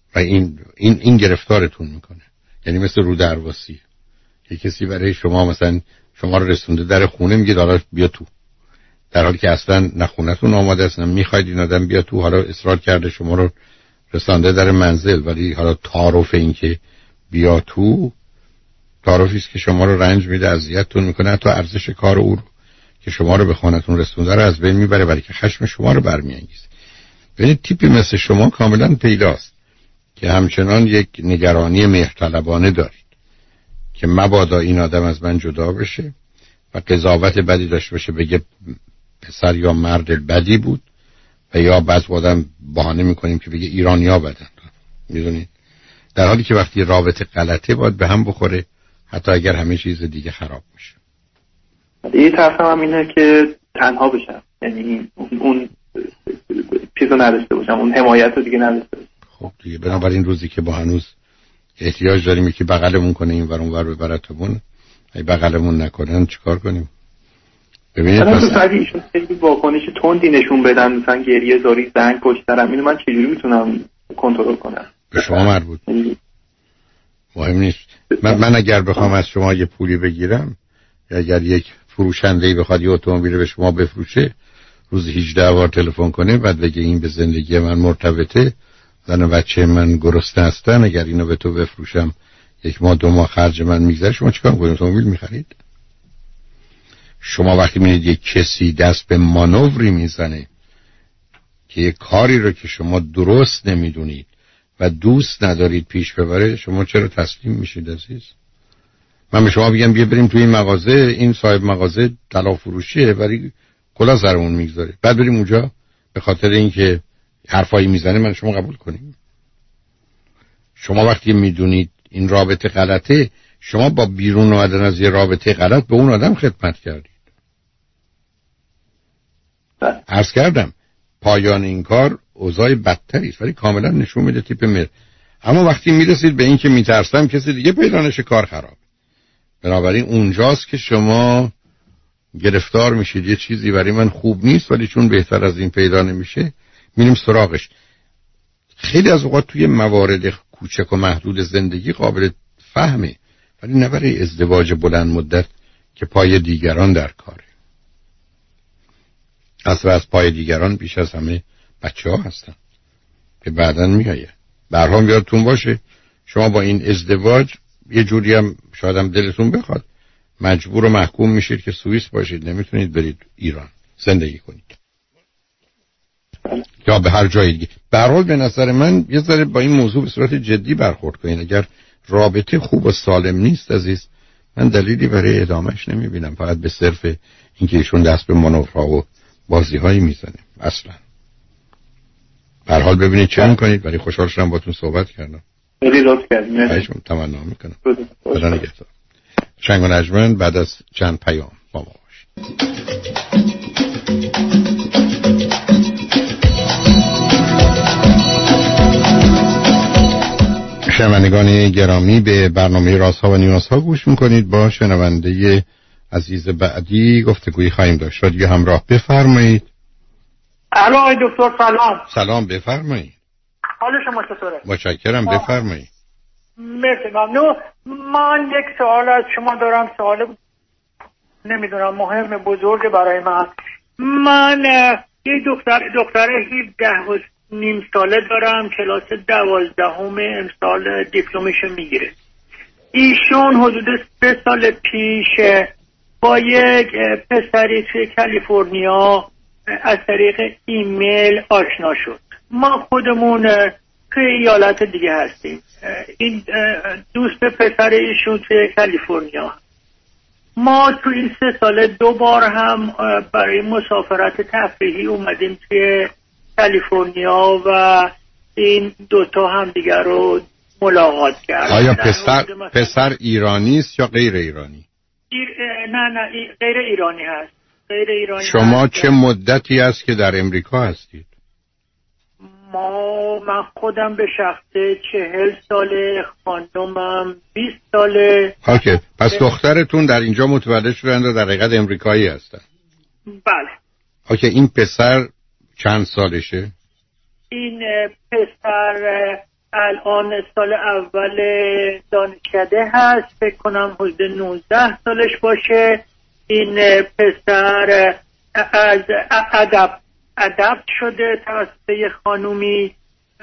و این گرفتارتون میکنه. یعنی مثل رو درواسی، یه کسی برای شما مثلا شما رو رسونده در خونه، میگه حالا بیا تو، در حالی که اصلا نه خونتون آماده است، نه میخواید این آدم بیا تو، حالا اصرار کرده شما رو رسانده در منزل، ولی حالا تعارف این که بیا تو تعارفی است که شما رو رنج میده، اذیتتون میکنه، حتی ارزش کار او رو که شما رو به خونتون رسونده رو از بین میبره، برای که خشم شما رو برمیانگیزه. ببینید تیپی مثل شما کاملا پیداست که همچنان یک نگرانی مهرطلبانه دارید که مبادا این آدم از من جدا بشه و قضاوت بدی داشته باشه، بگه پسر یا مرد بدی بود، و یا بعض آدم بهانه میکنیم که بگه ایرانی‌ها بدن. میدونید در حالی که وقتی رابطه غلطه باید به هم بخوره، حتی اگر همه چیز دیگه خراب میشه. یه طرف هم اینه که تنها بشم، یعنی اون چیزو نداشته باشم، اون حمایت رو دیگه نداشته باشم. خب دیگه بنابراین روزی که با هنوز احتیاج داریم که بغلمون کنه این ور اون ور ببرتمون، ای بغلمون نکنن چیکار کنیم؟ ببینید مثلا ایشون خیلی واکنش تندی نشون بدن، مثلا گریه زاری، زنگ پشت سرم، اینو من چجوری میتونم کنترل کنم؟ به شما مربوط مهم نیست. من اگر بخوام از شما یه پولی بگیرم، یا اگر یک فروشنده‌ای بخواد یه اتومبیل به شما بفروشه، روز 18 بار تلفن کنه بعد بگه این به زندگی من مرتبطه، زن و بچه من گرسنه هستن، اگر اینو به تو بفروشم 1 ماه 2 ماه خرج من میگذره، شما چیکار می‌کنید؟ اتومبیل می‌خرید؟ شما وقتی می‌بینید یک کسی دست به مانوری میزنه که یک کاری رو که شما درست نمیدونید و دوست ندارید پیش ببره، شما چرا تسلیم میشید عزیز؟ من به شما بگم بیا بریم توی این مغازه، این صاحب مغازه طلا فروشیه ولی کلا سرمون میگذاره، بعد بریم اونجا به خاطر اینکه حرفایی میزنه من شما قبول کنیم؟ شما وقتی میدونید این رابطه غلطه، شما با بیرون اومدن از یه رابطه غلط به اون آدم خدمت کردید. عرض کردم پایان این کار اوضاع بدتری است، ولی کاملا نشون میده تیپ مر. اما وقتی میرسید به این که میترسم کسی دیگه پیدا نشه کار خراب، بنابراین اونجاست که شما گرفتار میشید. یه چیزی برای من خوب نیست ولی چون بهتر از این پیدا نمیشه میریم سراغش. خیلی از اوقات توی موارد کوچک و محدود زندگی قابل فهمه، ولی نه برای ازدواج بلند مدت که پای دیگران در کاره. اصلا از پای دیگران بیش از همه بچه ها هستن که بعداً میآید. برهام یادتون باشه شما با این ازدواج یه جوری هم شاید هم دلتون بخواد مجبور و محکوم میشید که سوئیس باشید، نمیتونید برید ایران زندگی کنید یا به هر جای دیگه. به هر حال به نظر من یه ذره با این موضوع به صورت جدی برخورد کنید. اگر رابطه خوب و سالم نیست عزیز، من دلیلی برای ادامهش نمیبینم، فقط به صرف اینکه ایشون دست به مانورها و بازی‌هایی میزنه. اصلا به هر حال ببینید چه می‌کنید. ولی خوشحال شدم باهاتون صحبت کردم. خیلی لطف کردید. خواهشم تمنا میکنم. خدا نگهدار. شنگ و نجمن بعد از چند پیام با ما باشید. شنوندگان گرامی به برنامه رازها و نیازها گوش میکنید. با شنونده عزیز بعدی گفتگویی خواهیم داشت. رادیو همراه، بفرمایید. الو آقای دکتر سلام. سلام، بفرمایید. حال شما چطوره؟ متشکرم، بفرمایید. مرسی ممنون. من یک سوال از شما دارم، سوال نمیدونم مهم بزرگ برای من یه دختر 17.5 ساله دارم، کلاس 12 امسال دیپلمشو میگیره. ایشون حدود 3 سال پیش با یک پسری توی کالیفرنیا از طریق ایمیل آشنا شد. ما خودمون توی ایالت دیگه هستیم. این دوست پسر ایشون توی کالیفرنیا. ما توی این 3 ساله 2 بار هم برای مسافرت تفریحی اومدیم توی کالیفرنیا و این دوتا هم دیگر رو ملاقات کردن. آیا پسر ایرانی است یا غیر ایرانی؟ نه غیر ایرانی هست. غیر ایرانی. شما هست. چه مدتی است که در امریکا هستید؟ من خودم به شخصه 40 ساله، خانمم 20 ساله. اوکی، پس دخترتون در اینجا متولد شدند و در حقیقت امریکایی هستن؟ بله. اوکی، این پسر چند سالشه؟ این پسر الان سال اول دانشکده هست، فکر کنم حدود 19 سالش باشه. این پسر از ادب شده توسط یه خانومی.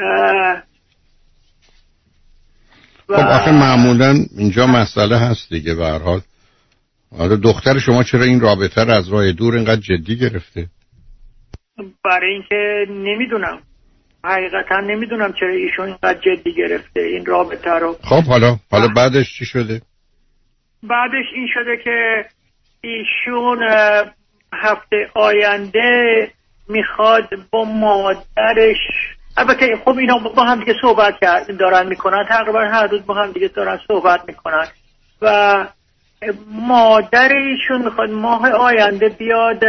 خب آخه معمولا اینجا مسئله هست دیگه. به هر حال آره دختر شما چرا این رابطه رو از راه دور اینقدر جدی گرفته؟ برای اینکه نمیدونم، حقیقتا نمیدونم چرا ایشون اینقدر جدی گرفته این رابطه رو. خب حالا بعدش چی شده؟ بعدش این شده که ایشون هفته آینده میخواد با مادرش، البته خب اینا با هم دیگه صحبت دارن میکنن، تقریبا هر روز با هم دیگه دارن صحبت میکنن و مادر ایشون میخواد ماه آینده بیاد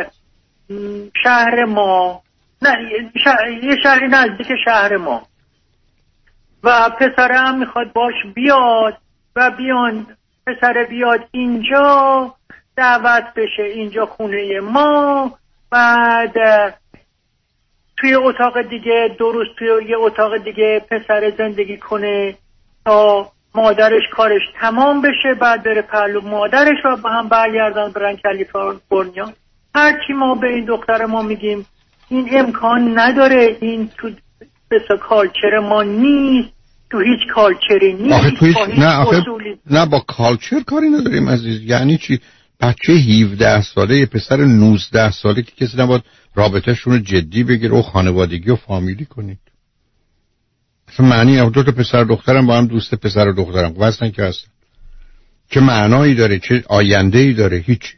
شهر ما، نه یه شهری نزدیک شهر ما، و پسرم میخواد باش بیاد و پسر بیاد اینجا دعوت بشه اینجا خونه ما، بعد توی اتاق دیگه 2 روز توی یه اتاق دیگه پسر زندگی کنه تا مادرش کارش تمام بشه، بعد بره پهلو مادرش و با هم برگردن برن کالیفرنیا. هرچی ما به این دختر ما میگیم این امکان نداره، این تو بسا کالچر ما نیست، تو هیچ کالچری نیست. آخه تو نه با کالچر کاری نداریم عزیز. یعنی چی؟ بچه 17 ساله یه پسر 19 ساله که کسی نباید رابطه‌شون رو جدی بگیره و خانوادگی و فامیلی کنید. اصلا معنی 2 تا پسر دخترم با هم دوست پسر و دخترم واسه که هستن، چه معنایی داره، چه آینده‌ای داره؟ هیچ.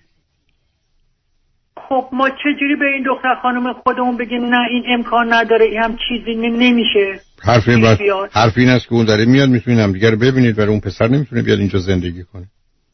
خب ما چجوری به این دختر خانم خودمون بگیم نه این امکان نداره، این هم چیزی نمیشه؟ حرف این است که اون داره میاد میتونین هم دیگه رو ببینید ولی اون پسر نمیتونه بیاد اینجا زندگی کنه.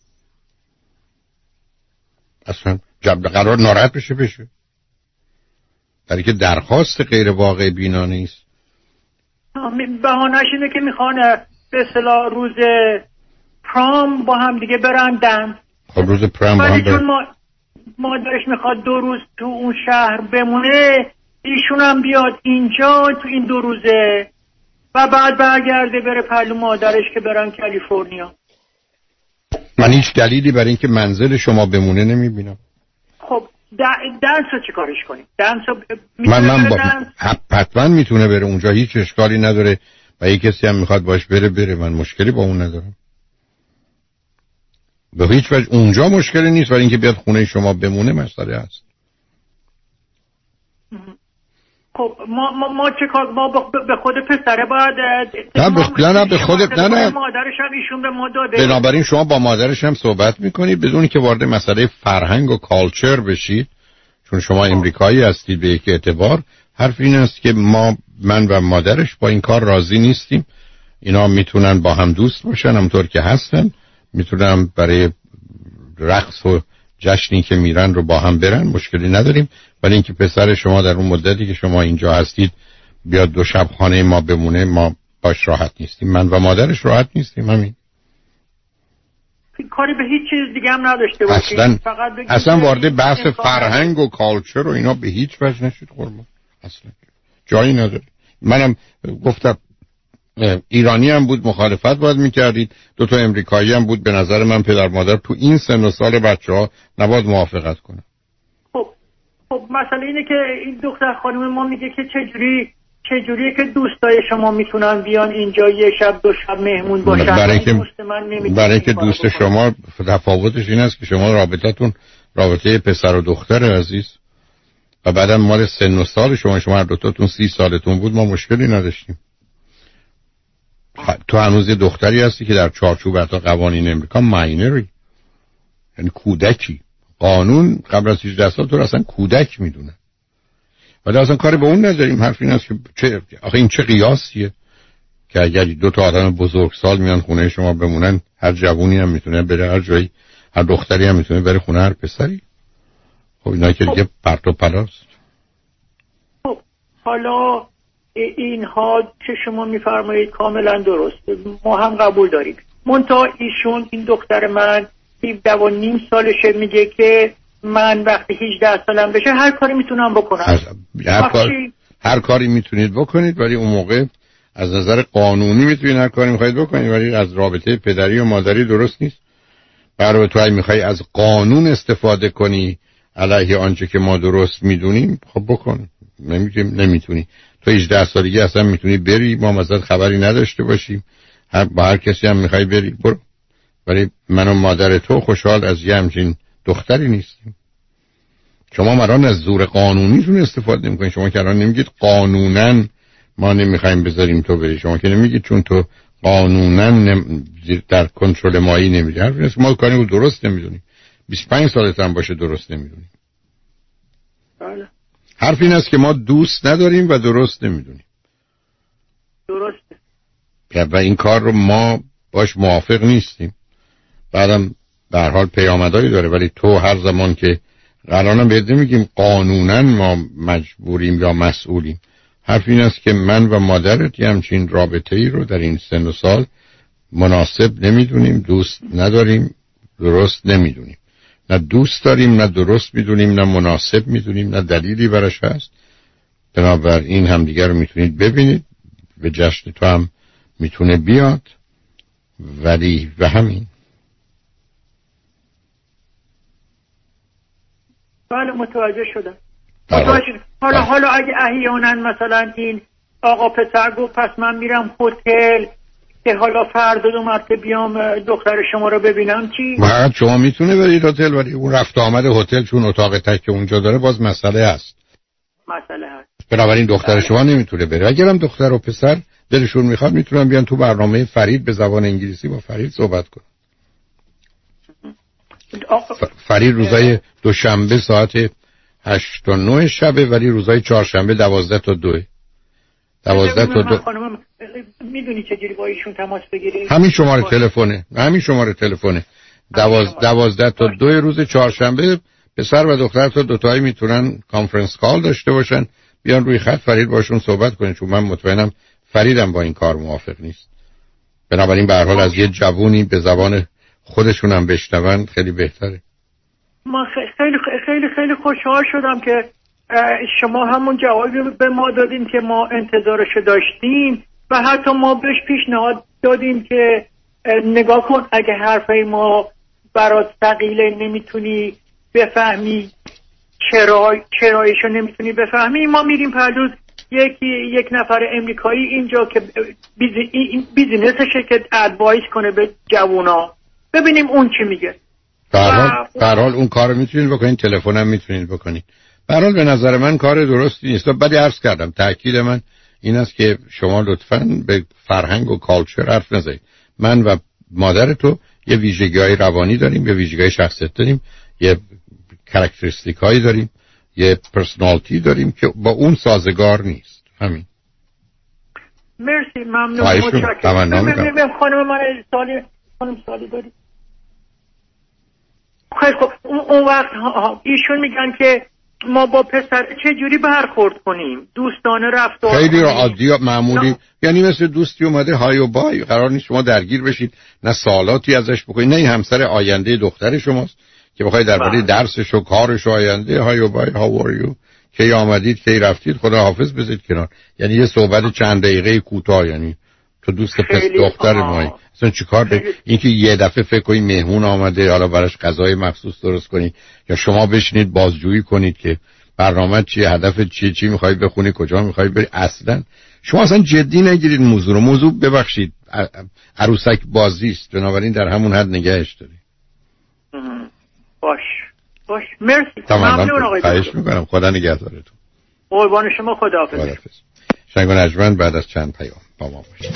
اصلا قرار ناراحت بشه برای که درخواست غیر واقع بینا نیست. بهانه‌اش اینه که میخوان به اصطلاح روز پرام با هم دیگه برندن. خب روز پرام با هم برندن. مادرش میخواد 2 روز تو اون شهر بمونه، ایشون هم بیاد اینجا تو این 2 روزه و بعد برگرده بره پهلو مادرش که برن کالیفرنیا. من هیچ دلیلی برای اینکه منزل شما بمونه نمیبینم. خب دنسو چی کارش کنیم؟ دنسو حتما میتونه بره اونجا، هیچ اشکالی نداره و یک کسی هم میخواد باش بره، من مشکلی با اون ندارم. به هیچ وجه اونجا مشکلی نیست، ولی اینکه بیاد خونه شما بمونه مسئله هست. خب ما چه کار؟ ما به خود پسره باید نه به خودت نه مادرش هم ایشون به ما داده. بنابراین شما با مادرش هم صحبت میکنید بدون که وارد مسئله فرهنگ و کالچر بشید، چون شما امریکایی هستید به یک اعتبار. حرف این است که من و مادرش با این کار راضی نیستیم. اینا میتونن با هم دوست باشن همونطور که هستن، میتونن برای رقص و جشنی که میرن رو با هم برن، مشکلی نداریم. ولی اینکه پسر شما در اون مدتی که شما اینجا هستید بیاد 2 شب خانه ما بمونه، ما باش راحت نیستیم، من و مادرش راحت نیستیم. همین. کاری به هیچ چیز دیگه هم نداشته باشید. اصلا وارد بحث فرهنگ و کالچر و اینا به هیچ وجه نشید قربان. اصلا جایی نداره. منم گفتم ایرانی هم بود مخالفت باید میکردید، 2 تا امریکایی هم بود. به نظر من پدر مادر تو این سن و سال بچه‌ها نباید موافقت کنه. خب مسئله اینه که این دختر خانم ما میگه که چجوریه که دوستای شما میتونن بیان اینجا 1 شب 2 شب مهمون باشن. برای که دوست شما تفاوتش این است که شما رابطتون رابطه پسر و دختر عزیز و بعدم مال سن و سال شما هر 2 تاتون 30 سالتون بود، ما مشکلی نداشتیم. تو هنوز یه دختری هستی که در چارچوب حتی قوانین امریکا ماینری، یعنی کودکی. قانون قبل از 18 سال تو اصلا کودک میدونه، ولی اصلا کاری به اون نداریم. حرف این است که آخه این چه قیاسیه که اگر 2 تا آدم بزرگسال میان خونه شما بمونن، هر جوونی هم میتونه بره هر جایی، هر دختری هم میتونه بره خونه هر پسری. خب اینا که دیگه پرت و پلاست. خب حالا اینها که شما میفرمایید کاملا درسته، ما هم قبول داریم. منتها ایشون این دختر من 17.5 سالشه میگه که من وقتی 18 سالم بشه هر کاری میتونم بکنم. هر کاری میتونید بکنید، ولی اون موقع از نظر قانونی میتونید هر کاری میخواید بکنید، ولی از رابطه پدری و مادری درست نیست. برای تو اگه میخوای از قانون استفاده کنی علیه آنچه که ما درست میدونیم، خب بکن. نمیتونی. تو 18 سالگی اصلا میتونی بری، ما ازت خبری نداشته باشیم، با هر کسی هم میخوای بری برو. ولی من و مادر تو خوشحال از یه همچین دختری نیستیم. شما مران از زور قانونیتون استفاده نمیکنید. شما که الان نمیگید قانوناً ما نمیخوایم بذاریم تو بری. شما که نمیگید چون تو قانوناً در کنترل مایی نمیری. حرف نیست ما کاری رو درست نمیدونیم. 25 سالت هم باشه درست نمیدونیم. بله. حرف این است که ما دوست نداریم و درست نمیدونیم. درسته. و این کار رو ما باش موافق نیستیم. بعدم به هر حال پیامدهایی داره، ولی تو هر زمان که الانم بهت نمیگیم قانونا ما مجبوریم یا مسئولیم. حرف این است که من و مادرت یه همچین رابطه ای رو در این سن و سال مناسب نمیدونیم، دوست نداریم، درست نمیدونیم. نه دوست داریم، نه درست میدونیم، نه مناسب میدونیم، نه دلیلی براش هست. بنابراین همدیگر رو میتونید ببینید، به جشن تو هم میتونه بیاد، ولی و همین. بله متوجه شدم. حالا اگه احیانا مثلا این آقا پسر گفت پس من میرم هتل که حالا فردا 2 مرتبه بیام دختر شما رو ببینم، چی؟ بعد شما میتونه برید هتل، ولی اون رفت آمد هتل چون اتاق تک اونجا داره باز مسئله هست. بنابراین دختر شما نمیتونه بره. اگرم دختر و پسر دلشون میخواد میتونن بیان تو برنامه فرید به زبان انگلیسی با فرید صحبت کنن. فرید روزای دوشنبه ساعت 8 تا 9 شبه، ولی روزای چهارشنبه 12 تا 2. 12 تا 2. میدونی چجوری با ایشون تماس بگیری؟ همین شماره تلفنه. 12 تا 2 روز چهارشنبه پسر و دختر تا دوتایی میتونن کانفرنس کال داشته باشن، بیان روی خط فرید باشون صحبت کنه، چون من مطمئنم فریدم با این کار موافق نیست. بنابراین به هر حال از یه جوونی به زبان خودشون هم بشنون خیلی بهتره. من خیلی خیلی خیلی خوشحال شدم که شما همون جوابی به ما دادین که ما انتظارش داشتیم و حتی ما بهش پیشنهاد دادیم که نگاه کن اگه حرفای ما برات ثقیله نمیتونی بفهمی، چرایشو نمیتونی بفهمی، ما میریم پردوز یک نفر امریکایی اینجا که بیزینسشه که ادوایس کنه به جوونا، ببینیم اون چی میگه. به هر حال اون کارو میتونید بکنید، تلفنم میتونید بکنید. به هر حال به نظر من کار درستی نیست. بعد عرض کردم تاکید من این است که شما لطفاً به فرهنگ و کالچر حرف نزنید. من و مادر تو یه ویژگی‌های روانی داریم، یه ویژگی‌های شخصیت داریم، یه کاراکتریستیک هایی داریم، یه پرسونالیتی داریم که با اون سازگار نیست. همین. مرسی، ممنون، متشکرم. خانم من سالی داری؟ خیلی خب اون وقت ایشون میگن که ما با پسر چه جوری برخورد کنیم، دوستانه رفتار خیلی عادی و معمولی، یعنی مثل دوستی اومده های و بای. قرار نیست شما درگیر بشید، نه سوالاتی ازش بکنید، نه این همسر آینده دختر شماست که بخواید درباره درسش و کارش و آینده های و بای how are you، کی آمدید کی رفتید خدا حافظ بذارید کنار. یعنی یه صحبت چند دقیقه کوتاه، یعنی تو دوست پس دختر مایی اصلا چیکار داری؟ اینکه یه دفعه فکر کنی مهمون آمده حالا براش غذای مخصوص درست کنی، یا شما بشینید بازجویی کنید که برنامه چیه، هدف چیه، چی میخوای بخونی، کجا میخوای بری. اصلا شما اصلا جدی نگیرید موضوع رو. موضوع ببخشید عروسک بازی است، بنابراین در همون حد نگهش داری. باش مرسی، ممنون آقای دکتر. خواهش میکنم، خدا نگهدارتون. قربان شما، خداحافظ. شنگ و نجمن بعد از چند پیام با ما باشید.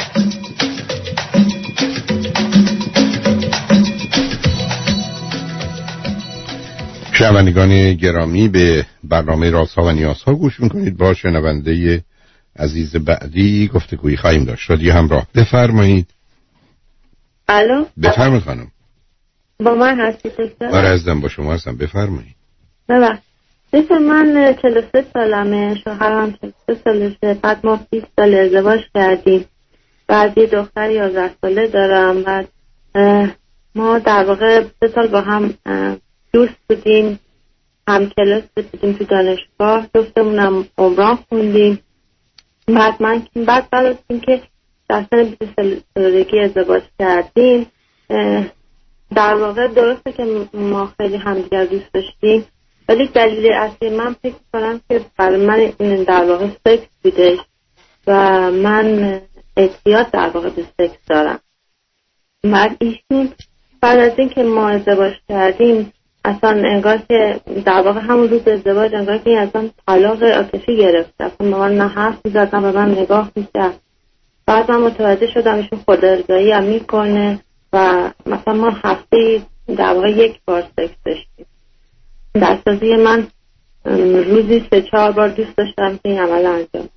شنوندگان گرامی، به برنامه رازها و نیازها گوش میکنید. با شنونده عزیز بعدی گفتگویی خواهیم داشت. رادیو همراه، بفرمایید. الو، بفرمایید خانم. با من هستید دکتر؟ آره عزیزم، با شما هستم، بفرمایید. دکتر من 43 سالمه، شوهرم 43 سالشه، بعد ما 20 سال ازدواج کردیم، بعد یه دختر 11 ساله دارم. بعد ما در واقع 3 سال با هم دوست بودیم، هم کلاس بودیم تو دانشگاه، جفتمونم عمران خوندیم. بعد از اینکه در سن 23 سالگی ازدواج کردیم، در واقع درسته که ما خیلی همدیگر دوست داشتیم، ولی دلیل اصلی من فکر کنم که برای من این در واقع سکس بوده و من اعتیاد در واقع به سکس دارم. ایشون بعد از اینکه ما ازدواج کردیم اصلا انگار که در واقع همون روز ازدواج انگار که اصلا طلاق عاطفی گرفت، اصلا با من نه حرف می‌زد نه به من نگاه می‌کرد. بعد من متوجه شدم ایشون خودارضایی هم میکنه و مثلا ما هفته در واقع 1 بار سکس داشتیم. در اساسی من روزی 3-4 بار دوست داشتم که این عمل انجام.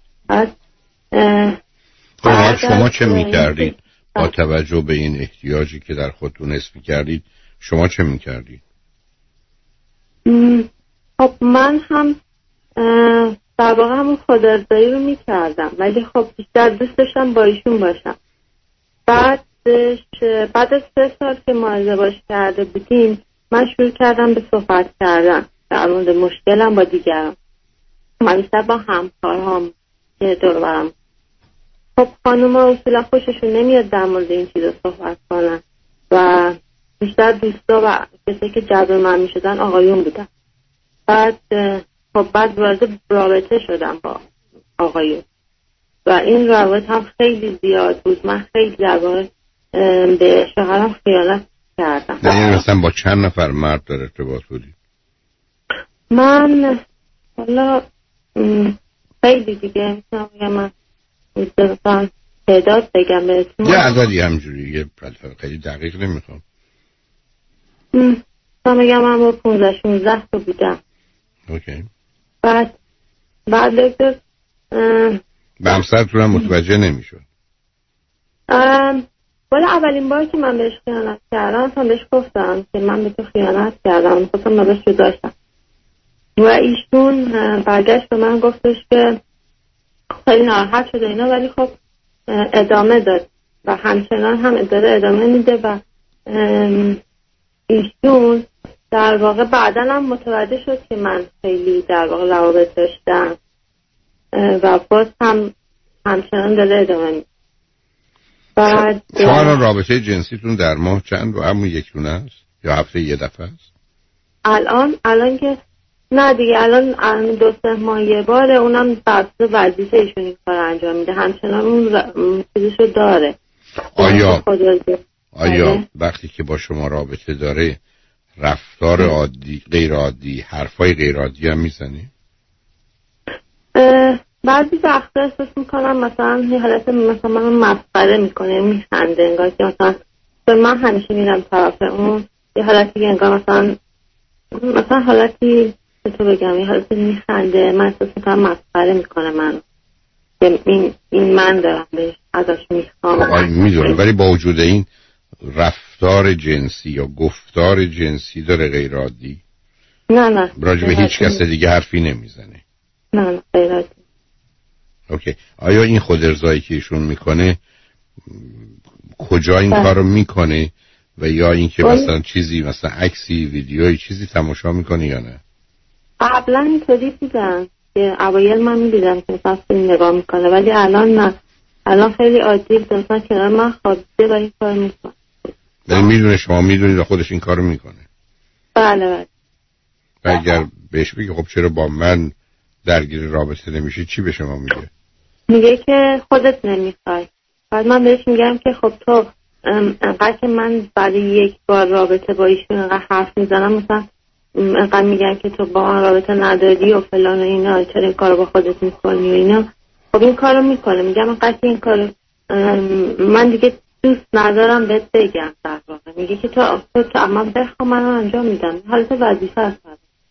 بعد شما چه میکردید با توجه به این احتیاجی که در خودتون حس میکردید؟ شما چه میکردید؟ خب من هم در واقع همون خودارضایی رو میکردم، ولی خب بیشتر دوست داشتم با ایشون باشم. بعد از 3 سال که ما ازدواج کرده بودیم من شروع کردم به صحبت کردن در مورد مشکلم با دیگران، من بیشتر با همکارهام که دور برم. خب خانوما اصولا خوششون نمیاد در مورد این چیزا صحبت کنن و بیشتر دوستا و کسی که جذب من میشدن آقایون بودن. بعد وارد رابطه شدم با آقایون و این رابطه هم خیلی زیاد بود. من خیلی در واقع به شوهرم خیانت کردم. یعنی مثلا با چند نفر مرد در ارتباط بودی؟ من حالا خیلی دیگه میتونم بگم، من مثلا تعداد بگم بهتون یه عددی همجوری، یه خیلی دقیق نمیخوام. مثلا بگم من با 15-16 تا بودم. اوکی. بعد دکتر به همسرتون هم متوجه نمیشد؟ ولی اولین بار که من بهش خیانت کردم من بهش گفتم که من به تو خیانت کردم، خواستم ازش جدا شم و ایشون برگشت به من گفتش که خیلی ناراحت شده اینا، ولی خب ادامه داد و همچنان هم ادامه میده و ایشون در واقع بعداً هم متوجه شد که من خیلی در واقع روابط داشتم و باز هم همچنان داره ادامه میده. بعد شما رابطه جنسیتون در ماه چند و همون یک دونه است یا هفته یه دفعه است؟ الان که نه دیگه، الان 2-3 ماه یه باره، اونم بسته وظیفه ایشون این کار انجام میده، همچنان اون چیزشو داره. آیا وقتی که با شما رابطه داره رفتار عادی غیر عادی، حرفای غیر عادی هم میزنی؟ بعضی وقتا احساس میکنم مثلا یه حالت مثلا من مسخره میکنه، میخنده، انگار که مثلا من همیشه میرم طرف اون، یه حالتی انگار مثلا حالتی تو بگم، یه حالتی میخنده، من احساس میکنم مسخره میکنه من، این من دارم بهش ازش میخوام. میدونم، ولی با وجود این رفتار جنسی یا گفتار جنسی داره غیر عادی؟ نه راجع به هیچ کس دیگه حرفی نمیزنه؟ نه غیر عادی. اوکی. آیا این خودارضایی که ایشون میکنه کجا این کارو میکنه و یا اینکه مثلا چیزی مثلا عکسی ویدیویی چیزی تماشا میکنه یا نه؟ قبلا اینطوری بودن که اوایل من میدیدم که مثلا فیلم نگاه میکنه، ولی الان نه، الان خیلی عادی بود، مثلا کنار من خوابیده و این کار میکنه. ولی میدونه شما میدونید و خودش این کارو میکنه؟ بله. و اگر بهش بگی خب چرا با من درگیر رابطه نمیشی، چی به شما میگه؟ میگه که خودت نمیخوای. بعد من بهش میگم که خب تو انقدر که من برای 1 بار رابطه با ایشون انقدر حرف میزنم، مثلا انقدر میگم که تو با من رابطه نداری و فلان و اینا، چرا این کارو با خودت میکنی و اینا. خب این کارو میکنه، میگم انقدر این کارو من دیگه دوست ندارم بهت بگم. در واقع میگه که تو اما بخوام من انجام میدم، حالت وظیفه است.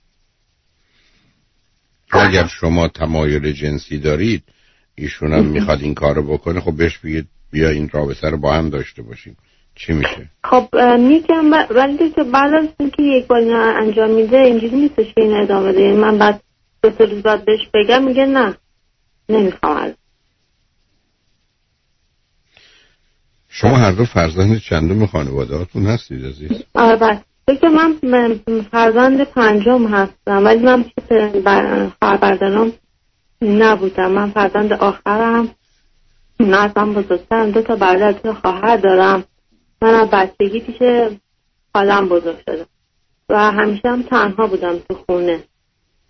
اگر شما تمایل جنسی دارید ایشون هم میخواد این کارو بکنه، خب بهش بگید بیا این رابطه رو با هم داشته باشیم، چی میشه؟ خب میگم ولی تو بعد از اینکه 1 بار انجام میده اینجوری نیستش که این ادامه بده. من بعد 2 روز بعد بهش بگم میگه نه نمیخوام. شما هر دو فرزند چندم خانواده هاتون هستید عزیز؟ آره بله. من فرزند 5م هستم، ولی من خواهر برادرام نبودم. من فرزند آخرم، نه از من بزرگترم، 2 برادر 2 خواهر دارم. من از بچگی پیش خالم بزرگ شدم و همیشه هم تنها بودم تو خونه و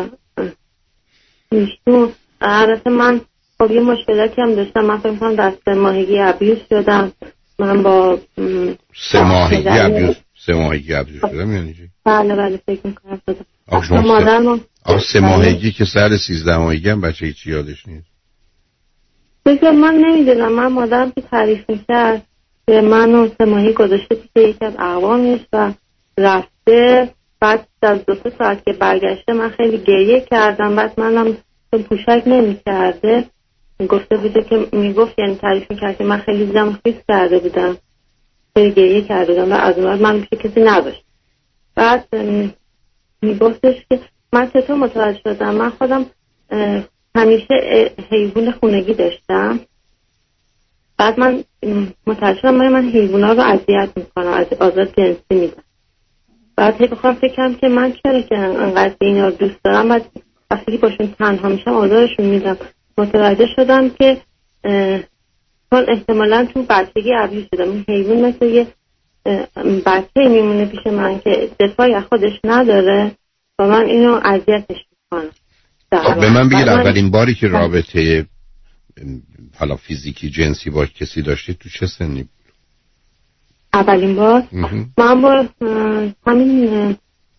میشتون عرصه من خب یه مشکلاتی هم داشتم. من فکر می‌کنم در 3 ماهگی ابیوز شدم. من با 3 ماهگی ابیوز شدم یعنی چی؟ بله فکر می‌کنم شدم. آخه 3 ماهگی که سر 13 ماهگی هم بچه هیچی یادش نیست. فکر من نمیدونم. من مادرم که تعریف میکرد که منو 3 ماهی گذاشته پیش یکی از اقوامش و رفته. بعد از 2 ساعت که برگشته من خیلی گریه کردم. بعد منم پوشک نمیکرده گفته بوده که میگفت، یعنی تعریف میکرد که من خیلی دیدم خیس کرده بودم، خیلی گریه کرده بودم و از اون من پیش کسی نداشت. بعد میگفتش که من چطور متوجه شدم. من خودم همیشه حیوان خونگی داشتم. بعد من متوجه شدم من حیونا رو اذیت میکنم، آزاد جنسی میدم. بعد بخوام فکر کنم که من چرا که انقدر اینا رو دوست دارم، بعد وقتی باشون تنها میشم آزارشون میدم. متوجه شدم که چون احتمالاً تو بچگی ابیوز شدم. این حیوان مثل یه بچه میمونه پیش من که دفاعی از خودش نداره و من اینو اذیتش میکنم. به من بگید اولین باری که رابطه حالا فیزیکی جنسی با کسی داشتید تو چه سنی بود؟ اولین بار من با همین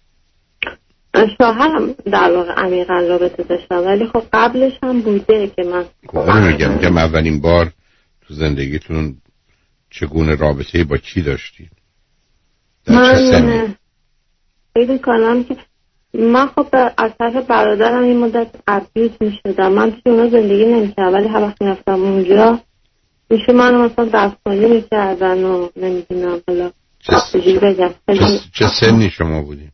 شوهرم در واقع عمیقا رابطه داشتم، ولی خب قبلش هم بوده که من میگم اولین بار تو زندگیتون چگونه رابطه با کی داشتید؟ در چه سنی؟ فکر کنم که من خب از طرف برادرم این مدت ابیوز می شدم. من توی اونا زندگی نمی کردم، ولی هر وقت می رفتم اونجا میشه منو مثلا دستمالی می کردن و نمیدونم حالا چه سنی شما بودید؟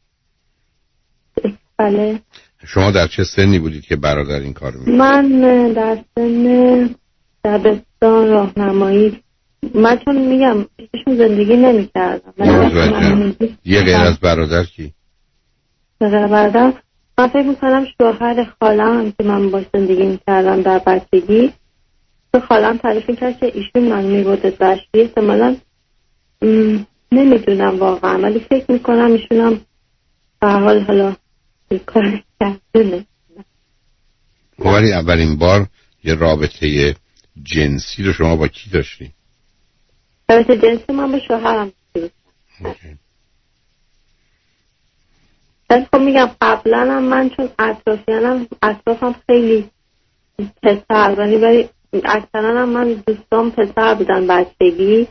بله. شما در چه سنی بودید که برادر این کار می کرد؟ من در سن دبستان راهنمایی. من چون میگم پیششون زندگی نمی کردم. یه غیر از برادر کی؟ برادر من فکر میکنم شوهر خالم که من باش زندگی میکردم در بچگی، تو خالم تعریف میکرد که ایشون من میبوده داشتی. احتمالا نمیدونم واقعا، ولی فکر میکنم ایشونم به حال حالا کار کرده. ولی اولین بار یه رابطه جنسی رو شما با کی داشتی؟ رابطه جنسی من با شوهرم داشتم. خب میگم قبلا هم من چون اطرافم خیلی پسر، ولی اکثرا هم من دوستام پسر بودن بچگی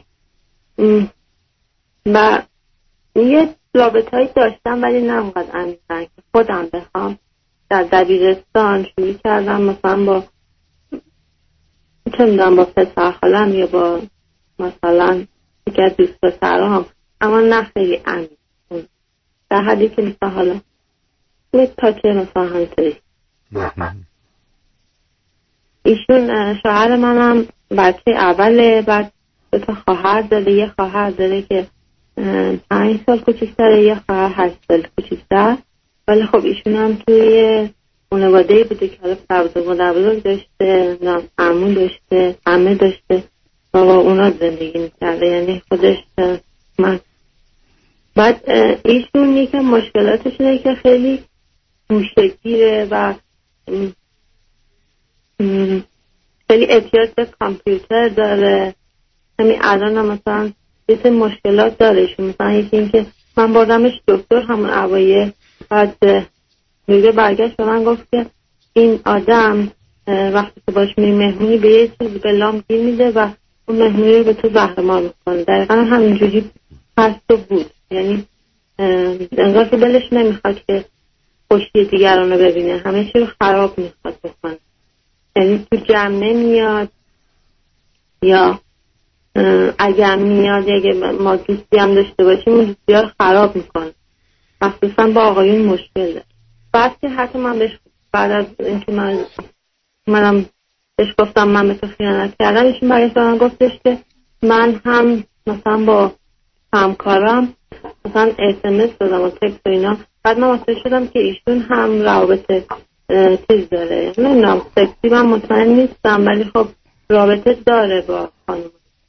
و یه رابطه‌ای داشتم ولی نه اونقدر عمیقا که خودم بخوام. در دبیرستان شروع کردم مثلا با چه میدونم با پسر خالم یا با مثلا یکی از دوست پسرام، اما نه خیلی عمیق، در حدی که مثلا حالا تا چه مثلا همینطوری. ایشون شوهر منم بچه اوله، بعد 2 خواهر داره. یه خواهر داره که 5 سال کوچیک‌تره، یه خواهر 8 سال کوچیک‌تر. ولی خب ایشون هم توی خانواده‌ای بوده که حالا مادر بزرگ داشته، عمو داشته، عمه داشته و با اونا زندگی می‌کرده، یعنی خودش من. بعد ایشون یکی مشکلاتش اینه که خیلی گوشه‌گیره و خیلی احتیاج به کامپیوتر داره. همین الان هم مثلا یه سری مشکلات داره ایشون. مثلا یکی این که من بردمش دکتر همون اوایل، بعد دکتر برگشت به من گفت که این آدم وقتی که باش میری مهمونی به یه چیزی به لام گیر میده و اون مهمونی رو به تو زهرمار میکنه. دقیقا همینجوری هست و بود، یعنی انگار که دلش نمیخواد که خوشی دیگران رو ببینه، همه چی رو خراب میخواد بکنه. یعنی تو جمع نمیاد، یا اگر میاد اگه ما دوستی هم داشته باشیم اون دوستی ها رو خراب میکنه، مخصوصا با آقایون مشکل داره. بعد که حتی من بهش بعد از اینکه منم بهش گفتم من به تو خیانت کردم، ایشون برای من گفتش که من هم مثلا با همکارم مثلا SMS دادم و تکست و اینا. بعد من متوجه شدم که ایشون هم روابط چیز داره، نمیدونم سکسی من مطمئن نیستم، ولی خب رابطه داره با خانم.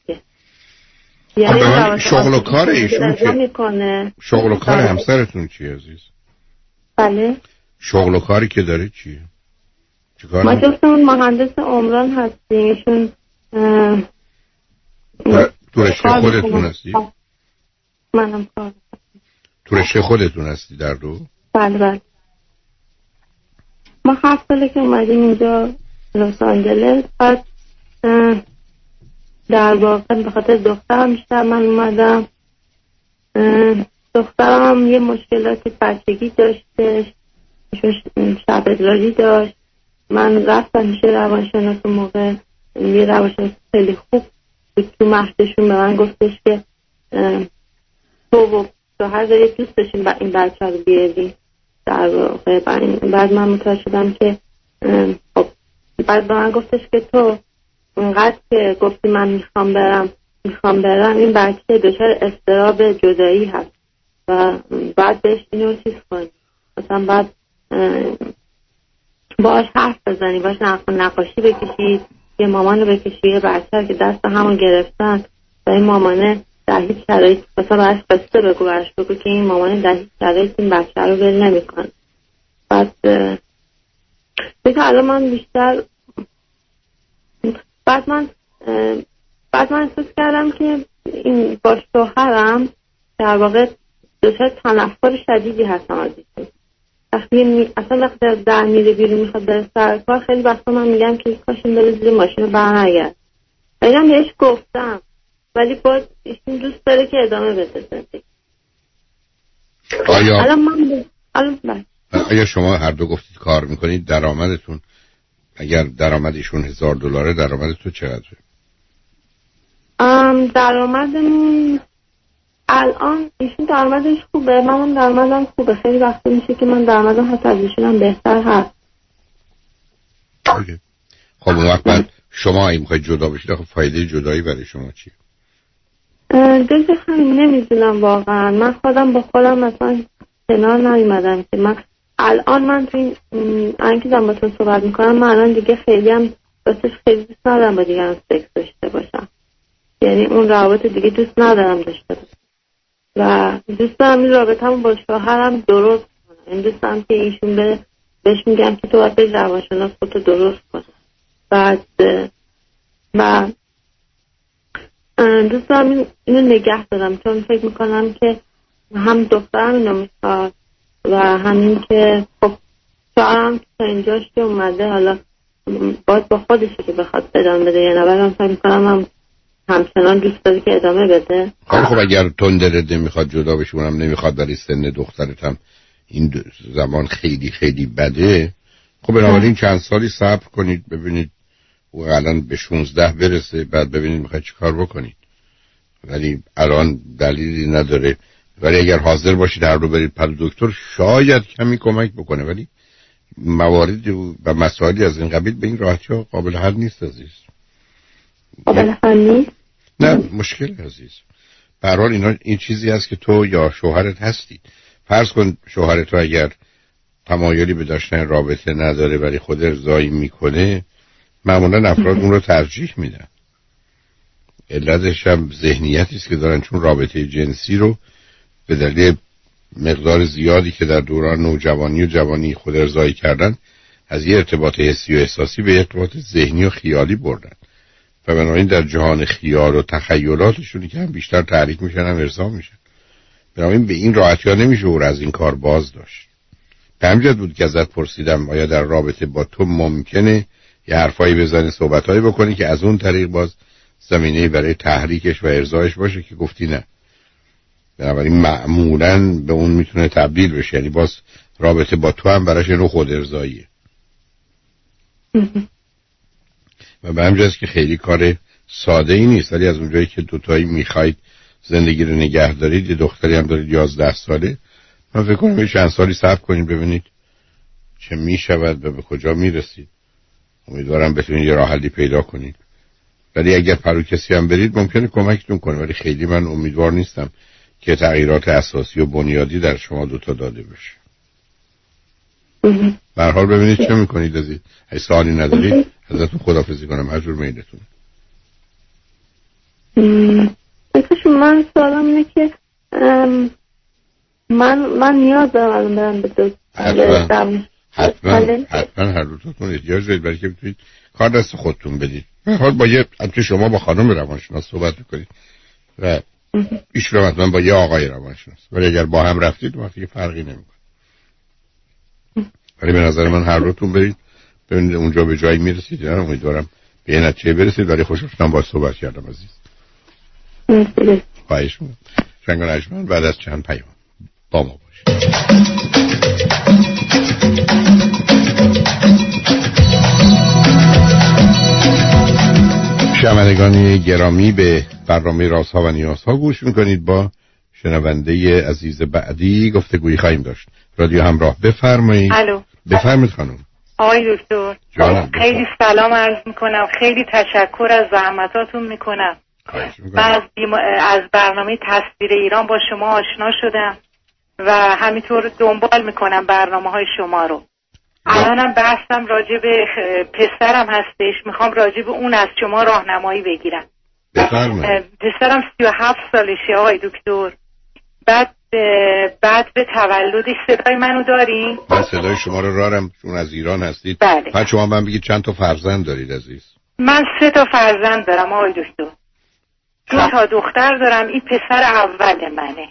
یعنی شغل و کار ایشون چیه؟ شغل و کار همسرتون چیه عزیز؟ بله شغل و کاری که داره چیه؟ ما جفتمون مهندس عمران هستیم. ایشون تو رشته خودتون هستی؟ منم کار. تو رشته خودتون هستی در دو؟ بله بله. ما 7 ساله که اومدیم اینجا لس آنجلس. بعد در واقع به خاطر دخترم بیشتر من اومدم. دخترم یه مشکلات بچگی داشتش، شب ادراری داشت. من رفتم میشه روانشناس اون موقع، یه روانشناس خیلی خوب بود تو مهدشون به من گفتش که تو و شوهر دارید دوست داشتیم این بچه رو بیاریم. در واقع بعد من متوجه شدم که خب بعد به من گفتش که تو اونقدر که گفتی من میخوام برم این بچه دچار اضطراب جدایی هست و بعد بهش اینو چیز کنی، مثلا بعد باش حرف بزنی، باش نقاشی بکشی، یه مامانو بکشی، یه بچه که دست همون گرفتن و این مامانه در هیچ شرایط مثلا براش قصه بگو که این مامانه در هیچ شرایط این بچه رو ول نمی‌کنه. بعد الان من بیشتر بعد من احساس کردم که این با شوهرم در واقع دچار تنفر شدیدی هستم از ایشون. وقتی در میره بیرون میخواد بره سر کار، خیلی وقتا من میگم که کاش این بره زیر ماشین رو برنگرد. بگم بهش گفتم ولی باز ایشون دوست داره که ادامه بده زندگی. آیا شما هر دو گفتید کار میکنید؟ درآمدتون اگر درآمدشون $1000 درآمد تو چقدره؟ درآمدمون الان ایشون درآمدش خوبه، منم درآمدم خوبه. خیلی وقتی میشه که من درآمدم حتی از ایشونم بهتر هست. خب اون وقت بعد شما اگه میخواید جدا بشید خب فایده جدایی برای شما چیه؟ دیگه همین نمیدونم واقعا. من خودم با خودم مثلا کنار نیومدم که من الان من تو این که دارم با تو صحبت میکنم، من الان دیگه خیلی هم واسه خیلی دوست ندارم با دیگران سکس داشته باشم. یعنی اون روابط دیگه دوست ندارم داشته باشم و دوست دارم این رابطه‌مو با شوهرم درست کنم. این دوست دارم که ایشون بهش میگم که تو باید به روانشناس خودتو درست کنم. بعد و دوست دارم اینو نگه دارم، چون فکر میکنم که هم دخترم اینو میخواد و همین که خب شوهرم تا اینجاش که اومده حالا باید با خودشه که بخواد ادامه بده یا نه، ولی من فکر میکنم هم همچنان دوست داره که ادامه بده. خب اگر تندره نمیخواد جدا بشه، اونم نمیخواد برای سن دخترت هم این زمان خیلی خیلی بده، خب بنابراین چند سالی صبر کنید ببینید او الان به 16 برسه، بعد ببینید میخواید چی کار بکنید. ولی الان دلیلی نداره. ولی اگر حاضر باشید هر رو برید پر دکتر شاید کمی کمک بکنه، ولی موارد و مسائلی از این قبیل به این راحتی ها قابل حل نیست عزیز. قابل حل نیست؟ نه مشکل عزیز. به هر حال این چیزی است که تو یا شوهرت هستید. فرض کن شوهرت تو اگر تمایلی به داشتن رابطه نداره ولی خود ارضایی میکنه، معمولا افراد اون رو ترجیح میدن. علتش هم ذهنیتی است که دارن، چون رابطه جنسی رو به دلیل مقدار زیادی که در دوران نوجوانی و جوانی خود ارضایی کردن از یه ارتباط حسی و احساسی به ارتباط ذهنی و خیالی بردن و بنابراین در جهان خیال و تخیلاتشونی که هم بیشتر تحریک میشن هم ارضا میشن. بنابراین به این راحتی ها نمیشه او از این کار باز داشت. به همجد بود که ازت پرسیدم آیا در رابطه با تو ممکنه یه حرفایی بزنی، صحبتایی بکنی که از اون طریق باز زمینه برای تحریکش و ارضایش باشه، که گفتی نه. بنابراین معمولاً به اون میتونه تبدیل بشه، یعنی باز رابطه با تو هم براش نوع خود ارضاییه و به همجاست که خیلی کار ساده ای نیست. ولی از اونجایی که دوتایی میخواید زندگی رو نگه دارید، یه دختری هم دارید 11 ساله، من فکر کنم یه چند سالی صبر کنید ببینید چه میشود و به کجا میرسید. امیدوارم بتونید یه راه حلی پیدا کنید. ولی اگر پرو کسی هم برید ممکنه کمکتون کنه، ولی خیلی من امیدوار نیستم که تغییرات اساسی و بنیادی در شما دوتا داده بشه. به هر حال ببینید چه میکنید. از این سوالی ندارید ازتون خداحافظی کنم، هر جور میلتونه. من سوالم اینه که من نیاز دارم الان برم به دکتر. حتما هر دوتاتون احتیاج دارید برای که بتونید کار دست خودتون بدید. به هر حال با یه البته شما با خانم روانشناس صحبت میکنید و ایش رو حتما با یه آقای روانشناس، ولی اگر با هم رفتید وقتی فرقی نمیکنه. ولی به نظر من هر دوتون برید ببینید اونجا به جایی میرسید. من امیدوارم به این نتیجه برسید. ولی خوشحالم با صحبت کردم عزیز. خواهش می‌کنم. شنگ و نجمن بعد از چند پیام با ما باشید. شنوندگان گرامی به برنامه رازها و نیازها گوش میکنید. با شنونده عزیز بعدی گفتگویی خواهیم داشت. رادیو همراه، بفرمایید. الو، بفرمایید خانم. آقای دکتر خیلی سلام عرض میکنم، خیلی تشکر از زحمتاتون میکنم. از برنامه تصویر ایران با شما آشنا شدم و همینطور دنبال میکنم برنامه‌های شما رو. الانم بحثم راجع به پسرم هستش، میخوام راجع به اون از شما راهنمایی بگیرم. پسرم 37 سالشه آقای دکتر. بعد به تولدش صدای منو دارین؟ من صدای شما رو دارم چون از ایران هستید. بله. بعد شما من بگید چند تا فرزند دارید عزیز؟ من 3 تا فرزند دارم آقای دکتر. 2 تا دختر دارم. این پسر اول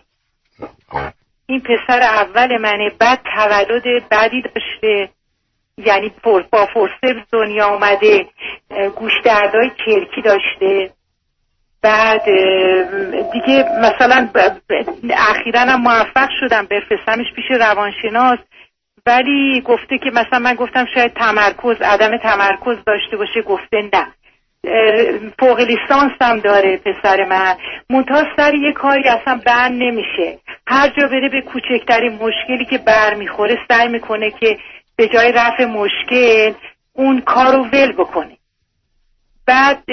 منه. بعد تولد بعدی داشته، یعنی با فورسپس دنیا اومده، گوش دردای کرکی داشته. بعد دیگه مثلا اخیراً هم موفق شدم بفرستمش پیش روانشناس، ولی گفته که مثلا من گفتم شاید عدم تمرکز داشته باشه، گفته نه. فوق لیسانس هم داره پسر من، منتها سر یه کاری اصلا بند نمیشه. هر جا بره به کوچکترین مشکلی که بر میخوره سعی میکنه که به جای رفع مشکل اون کارو ول بکنه. بعد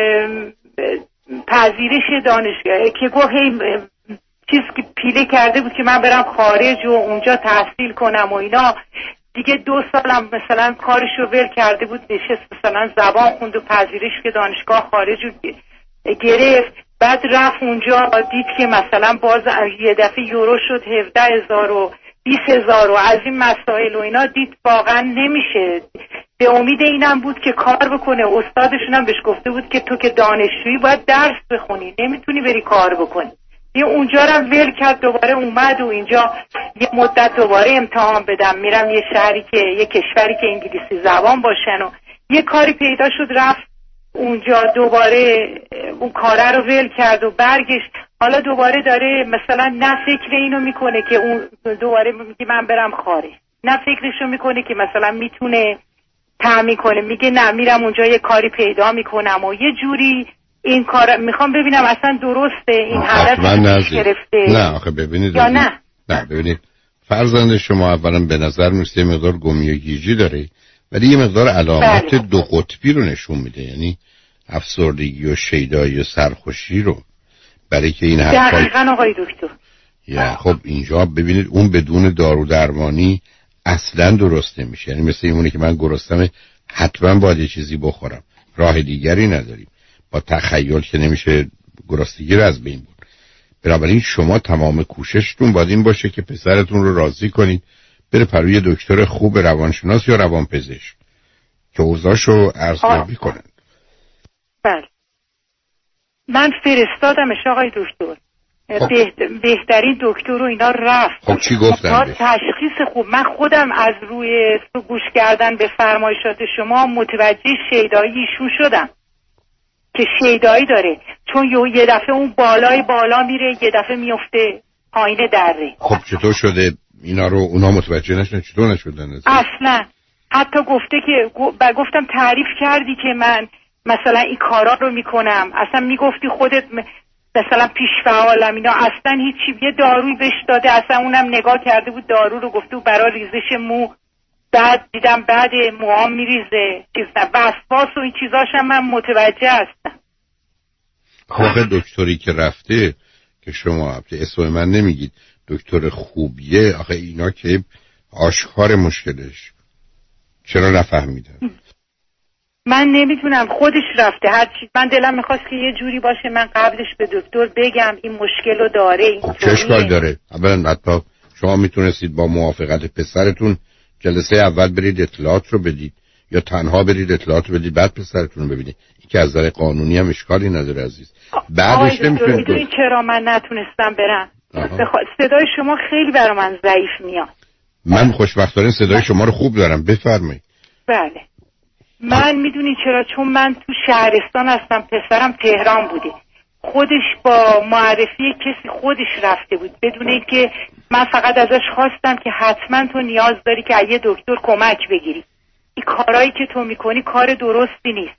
پذیرش دانشگاه که گفت چیز که پیله کرده بود که من برم خارج و اونجا تحصیل کنم و اینا. دیگه 2 سالم مثلا کارشو ول کرده بود، نشست مثلا زبان خوند و پذیرش که دانشگاه خارج رو گرفت. بعد رفت اونجا دید که مثلا باز یه دفعه یورو شد 17,000 و 20,000 و از این مسائل و اینا. دید واقعا نمیشه. به امید اینم بود که کار بکنه. استادشون هم بهش گفته بود که تو که دانشجویی باید درس بخونی، نمیتونی بری کار بکنی. یه اونجا رو ول کرد، دوباره اومد و اینجا یه مدت دوباره امتحان بدم، میرم یه شهری که یه کشوری که انگلیسی زبان باشن و یه کاری پیدا شد، رفت اونجا دوباره اون کاره رو ول کرد و برگشت. حالا دوباره داره مثلا نه فکر اینو میکنه که اون دوباره میگه من برم خارج، نه فکرشو میکنه که مثلا میتونه تأمین کنه، میگه نه میرم اونجا یه کاری پیدا میکنم و یه جوری این کار. میخوام ببینم اصلا درسته این هدف گرفته؟ نه آخه ببینید یا نه ببینید فرزند شما اولا به نظر میرسه یه مقدار گمی و گیجی داره، ولی یه مقدار علامت دو قطبی رو نشون میده، یعنی افسردگی و شیدایی و سرخوشی رو. برای که این دقیقاً آقای دکتر. یا خب اینجا ببینید اون بدون دارو درمانی اصلا درست نمیشه. یعنی مثل اینونه که من گرسنمه حتما باید یه چیزی بخورم، راه دیگری نداریم. با تخیل که نمیشه گرسنگی رو از بین برد. بنابراین شما تمام کوششتون باید این باشه که پسرتون رو راضی کنید بره پروی دکتر خوب روانشناس یا روانپزشک که اوضاعشو ارزیابی کنن. بله من فرستادمش آقای دکتر. بهترین دکتر رو اینا رفت. خب چی گفتن؟ تشخیص خوب. من خودم از روی گوش کردن به فرمایشات شما متوجه شیدایی ایشون شدم که شیدایی داره، چون یه دفعه اون بالا میره، یه دفعه میفته پایین دره. خب چطور شده اینا رو اونا متوجه نشدن؟ چطور نشدن؟ اصلا حتی گفته که گفتم تعریف کردی که من مثلا این کارا رو میکنم، اصلا میگفتی خودت مثلا پیش فعالم اینا، اصلا هیچی. یه داروی بهش داده، اصلا اونم نگاه کرده بود دارو رو، گفته بود برای ریزش مو. بعد دیدم بعد موام میریزه وسواس و این چیزاشم من متوجه هستم. خب دکتری که رفته که شما اسم من نمیگید دکتر خوبیه، آخه اینا که آشکار مشکلش. چرا نفهمیدن؟ من نمیتونم، خودش رفته. هرچی من دلم میخواست که یه جوری باشه من قبلش به دکتر بگم این مشکل رو داره. خب چه اشکال داره؟ اولا حتی شما میتونستید با موافقت پسرتون جلسه اول برید اطلاعات رو بدید، یا تنها برید اطلاعات رو بدید بعد پسرتون رو ببینید. این که از نظر قانونی هم اشکالی نداره عزیز. بعدش نمیتونید. میدونید چرا من نتونستم برم؟ صدای شما خیلی برای من ضعیف میاد. من خوشبختانه صدای شما رو خوب دارم، بفرمایید. بله. من میدونی چرا؟ چون من تو شهرستان هستم، پسرم تهران بوده، خودش با معرفی کسی خودش رفته بود بدون اینکه من فقط ازش خواستم که حتما تو نیاز داری که یه دکتر کمک بگیری، این کارهایی که تو میکنی کار درستی نیست.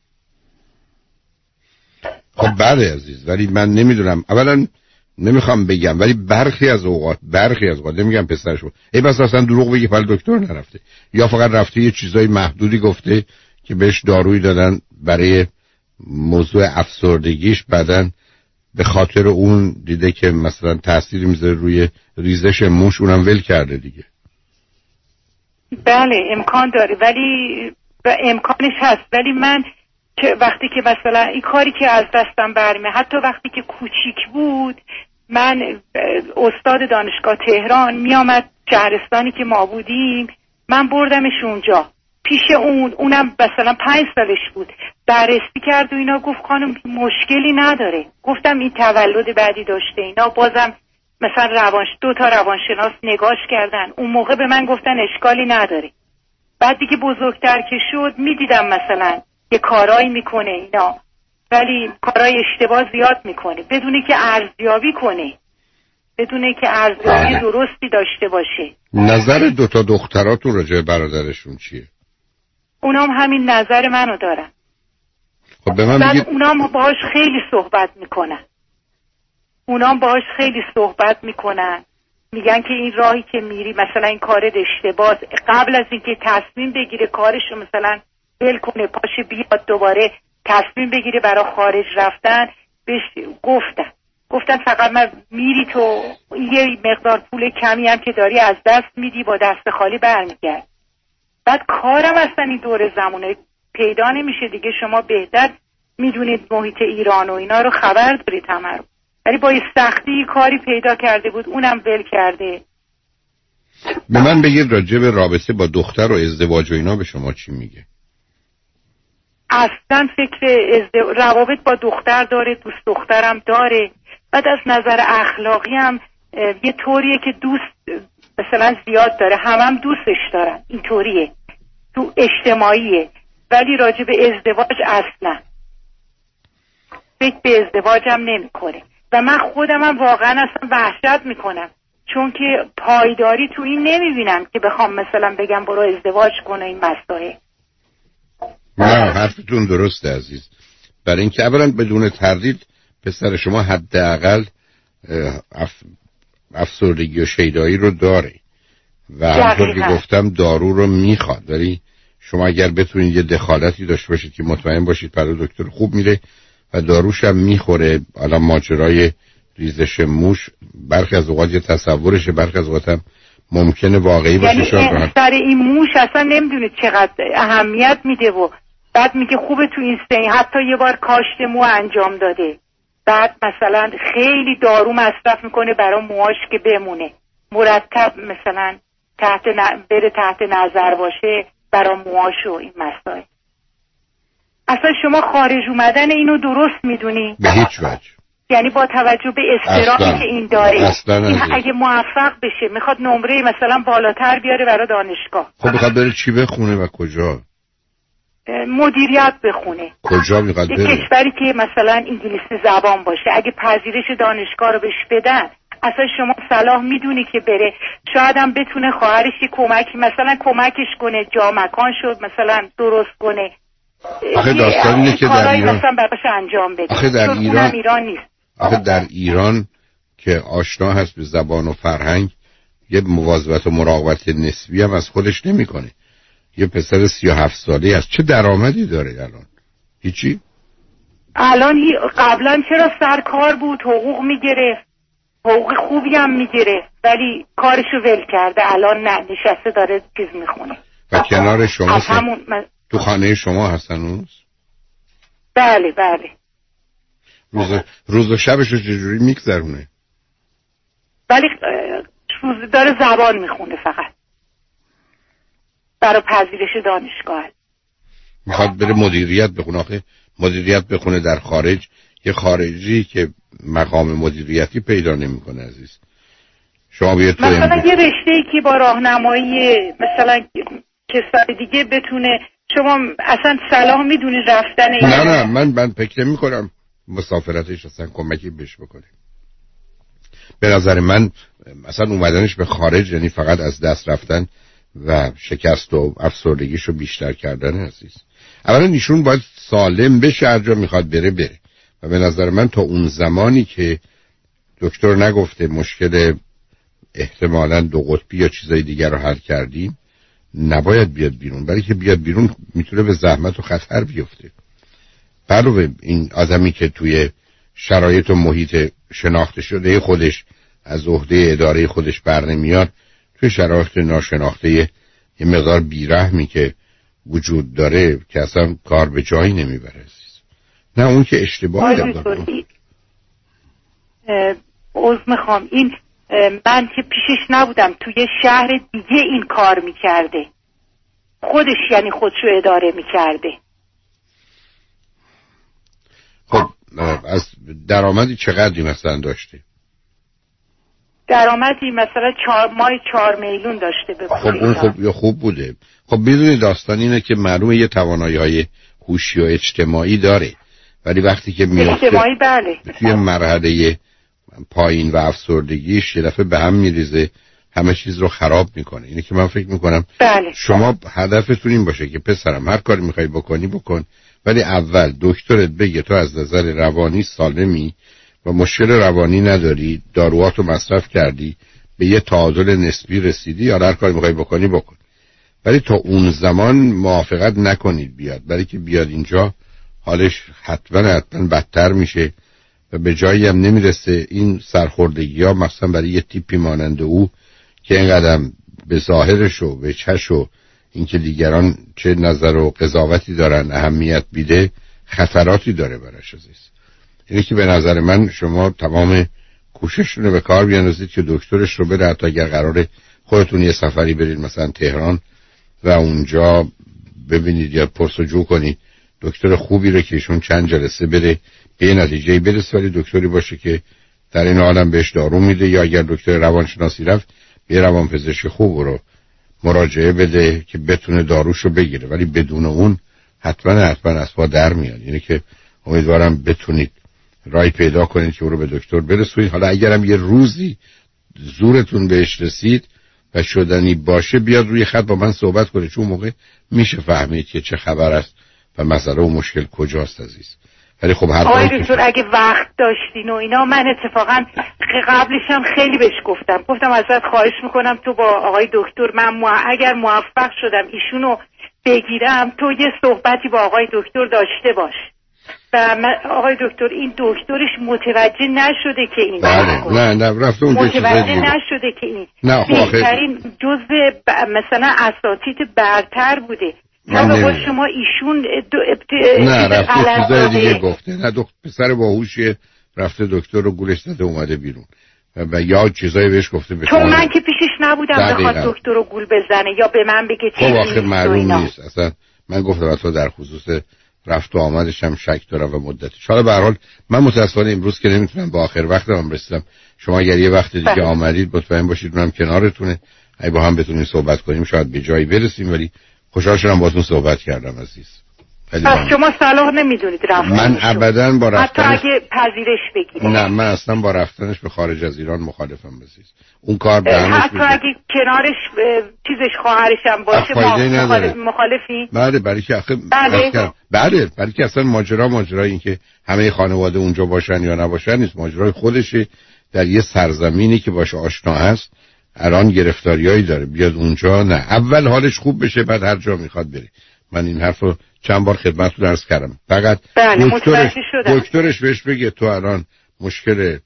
خب بله عزیز، ولی من نمیدونم، اولا نمیخوام بگم ولی برخی از اوقات نمیگم پسرش بود ای بس اصلا دروغ بگی فقط دکتر نرفته، یا فقط رفته یه چیزای محدودی گفته که بهش دارویی دادن برای موضوع افسردگیش، بعدن به خاطر اون دیده که مثلا تأثیری میذاره روی ریزش موش، اونم ول کرده دیگه. بله امکان داره، ولی امکانش هست، ولی من که وقتی که مثلا این کاری که از دستم برمیاد، حتی وقتی که کوچیک بود من استاد دانشگاه تهران میامد شهرستانی که ما بودیم، من بردمش اونجا پیش اونم مثلا 5 سالش بود، بررسی کرد و اینا، گفت خانم مشکلی نداره. گفتم این تولد بعدی داشته اینا، بازم مثلا 2 تا روانشناس نگاش کردن، اون موقع به من گفتن اشکالی نداره. بعد دیگه بزرگتر که شد میدیدم مثلا یه کارایی میکنه اینا، ولی کارای اشتباه زیاد میکنه بدونه که ارزیابی کنه، بدونه که ارزیابی درستی داشته باشه. نظر 2 تا دختراتون راجع به برادرشون چیه؟ اونام همین نظر منو دارن. خب به من بگید. اونام باهاش خیلی صحبت میکنن، میگن که این راهی که میری مثلا این کارت اشتباه، قبل از اینکه تصمیم بگیره کارشو مثلا ول کنه پاشه بیاد دوباره تصمیم بگیره برای خارج رفتن، بهش گفتن فقط من میری تو یه مقدار پول کمی هم که داری از دست میدی، با دست خالی برمیگرد. بعد کارم اصلا این دور زمانه پیدا نمیشه دیگه. شما بهتر میدونید محیط ایران و اینا رو خبر دارید همه رو، ولی با سختی کاری پیدا کرده بود اونم ول کرده. به من بگید راجع به رابطه با دختر و ازدواج و اینا به شما چی میگه؟ اصلا فکر روابط با دختر داره، دوست دخترم داره. بعد از نظر اخلاقی هم یه طوریه که دوست مثلا زیاد داره، هم دوستش دارن، اینطوریه، تو اجتماعیه، ولی راجع به ازدواج اصلا فکر به ازدواجم نمیکنه. و من خودم هم واقعا اصلا وحشت میکنم، چون که پایداری تو این نمیبینم که بخوام مثلا بگم برو ازدواج کنه. این مسائل نه حرفتون درسته عزیز، برای اینکه اولا بدون تردید پسر شما حداقل افسردگی و شیدایی رو داره و همونطور که گفتم دارو رو میخواد، ولی شما اگر بتونید یه دخالتی داشته باشید که مطمئن باشید برای دکتر خوب میره و داروش هم میخوره. حالا ماجرای ریزش موش برخی از اوقات یه تصورشه، برخی از اوقات هم ممکنه واقعی باشه. یعنی سر این موش اصلا نمیدونید چقدر اهمیت میده و بعد میگه خوبه تو این سن. حتی یه بار کاشت مو انجام داده، بعد مثلا خیلی دارو مصرف میکنه برای موهاش که بمونه، مرتب مثلا بره تحت نظر باشه برای موهاش و این مسائل. اصلا شما خارج اومدن اینو درست میدونی؟ به هیچ وجه. یعنی با توجه به اضطرابی که این داره، این اگه موفق بشه میخواد نمره مثلا بالاتر بیاره برای دانشگاه. خب میخواد بره چی بخونه و کجا؟ مدیریت بخونه. کجا میخواد بره؟ یه کشوری که مثلا انگلیسی زبان باشه. اگه پذیرش دانشگاه رو بهش بدن اصلا شما صلاح میدونی که بره. شاید هم بتونه خواهرش کمکی مثلا کمکش کنه، جا مکان شد مثلا درست کنه. آخه داستان اینه که در ایران مثلا براش انجام بده. آخه در ایران نیست. آخه در ایران که آشنا هست به زبان و فرهنگ، یه مواظبت و مراقبت نسبی هم از خودش نمیکنه. یه پسر 37 ساله است، چه درآمدی داره الان؟ هیچی؟ الان قبلا چرا سرکار بود، حقوق میگرفت، حقوق خوبی هم میگرفت. ولی کارشو ول کرده، الان نه، نشسته داره چیز میخونه. و کنار شما تو خانه شما هستن اونس؟ بله بله. روز و شبشو چجوری میگذرونه؟ ولی روز داره زبان میخونه فقط برای پذیرش دانشگاه. میخواد بره مدیریت بخونه. آخه مدیریت بخونه در خارج، یه خارجی که مقام مدیریتی پیدا نمیکنه عزیز. شما بیاید تو مثلا یه رشته‌ای که با راهنمایی مثلا کسای دیگه بتونه، شما اصلا صلاح میدونی رفتن این؟ نه من فکر نمی‌کنم مسافرتش اصلا کمکی بهش بکنه. به نظر من مثلا اومدنش به خارج یعنی فقط از دست رفتن و شکست و افسردگیشو بیشتر کردن عزیز. اولا ایشون باید سالم بشه، هر جا میخواد بره. و به نظر من تا اون زمانی که دکتر نگفته مشکل احتمالاً 2 قطبی یا چیزای دیگر رو حل کردیم، نباید بیاد بیرون. برای که بیاد بیرون میتونه به زحمت و خطر بیفته. علاوه این آدمی که توی شرایط و محیط شناخته شده خودش از عهده اداره خودش بر نمیاد، توی شرایط ناشناخته یه مقدار بیرحمی که وجود داره که اصلا کار به جایی نمیبره عزیز. نه اون که اشتباهی داره. عذر میخوام، این من که پیشش نبودم، توی شهر دیگه این کار میکرده خودش، یعنی خودشو اداره میکرده. خب از درآمدی چقدری مثلا داشته؟ درآمدی مثلا 4 میلیون داشته. خب اون خوب بوده. خب بدون داستان اینه که معلومه یه توانایی‌های هوشی و اجتماعی داره، ولی وقتی که میفته اجتماعی بله توی مرحله پایین و افسردگیش یه دفعه به هم میریزه، همه چیز رو خراب میکنه. اینه که من فکر میکنم بله. شما هدفتون این باشه که پسرم هر کاری میخوای بکنی بکن، ولی اول دکترت بگه تو از نظر روانی سالمی و مشکل روانی نداری، داروهاتو مصرف کردی، به یه تعادل نسبی رسیدی، یا هر کاری میخوای بکنی بکن. ولی تا اون زمان موافقت نکنید بیاد، برای که بیاد اینجا حالش حتما بدتر میشه و به جایی هم نمیرسه. این سرخوردگی ها مثلا برای یه تیپی مانند او که اینقدر به ظاهرش و به چش و اینکه دیگران چه نظر و قضاوتی دارن اهمیت بیده، خطراتی داره براش عزیز. اینه که به نظر من شما تمام کوششتون رو به کار بیاندازید که دکترش رو بره، حتی اگر قراره خودتون یه سفری برید مثلا تهران و اونجا ببینید یا پرسجو کنید دکتر خوبی رو که ایشون چند جلسه بره به نتیجه برسه، ولی دکتری باشه که در این عالم بهش دارو میده، یا اگر دکتر روانشناسی رفت به روانپزشک خوب رو مراجعه بده که بتونه داروشو بگیره. ولی بدون اون حتما از پا در میاد. اینه که امیدوارم بتونید رای پیدا کنید که او رو به دکتر برسونید. حالا اگرم یه روزی زورتون بهش رسید و شدنی باشه، بیاد روی خط با من صحبت کنه، چون موقع میشه فهمید که چه خبر است و مسئله و مشکل کجاست عزیز. ولی خب هر آقای دکتر اگه وقت داشتین و اینا، من اتفاقا قبلش هم خیلی بهش گفتم ازت خواهش میکنم تو با آقای دکتر، من اگر موفق شدم ایشونو بگیرم، تو یه صحبتی با آقای دکتر داشته باش. و آقای دکتر این دکترش متوجه نشده که این نه رفته اونجا متوجه نشده که این بهترین جزء مثلا اساتید برتر بوده. با شما ایشون نه رفته چیزای دیگه گفته. نه پسر باهوشیه، رفته دکتر رو گولش زده اومده بیرون و یا چیزایی بهش گفته به چون من که پیشش نبودم بخواد دکتر رو گول بزنه یا به من بگه چی. خب آخه معلوم نیست اصلا. من گفتم تو در خصوص رفت و آمدش هم شک دارم و مدتش. حالا به هر حال من متاسفانه امروز که نمیتونم با آخر وقتم رسیدم. شما اگر یه وقت دیگه آمدید مطمئن باشید منم کنارتونه، اگه با هم بتونیم صحبت کنیم شاید به جایی برسیم. ولی خوشحال شدم باهاتون صحبت کردم عزیز. پس شما صلاح نمیدونید رفتنش؟ من ابداً با رفتنش حتی اگه پذیرش بگیره. نه من اصلا با رفتنش به خارج از ایران مخالفم عزیز. اون کار دهنش حتی اگه کنارش چیزش خواهرش هم باشه مخالفی؟ بله برای که آخه بله برای که اصلا ماجرا این که همه خانواده اونجا باشن یا نباشن نیست. ماجرای خودشه در یه سرزمینی که باشه آشنا هست. الان گرفتاریایی داره، بیاد اونجا نه اول حالش خوب بشه بعد هر جا میخواد بره. من این حرفو چند بار خدمتتون عرض کردم. فقط دکترش بهش بگه تو الان مشکل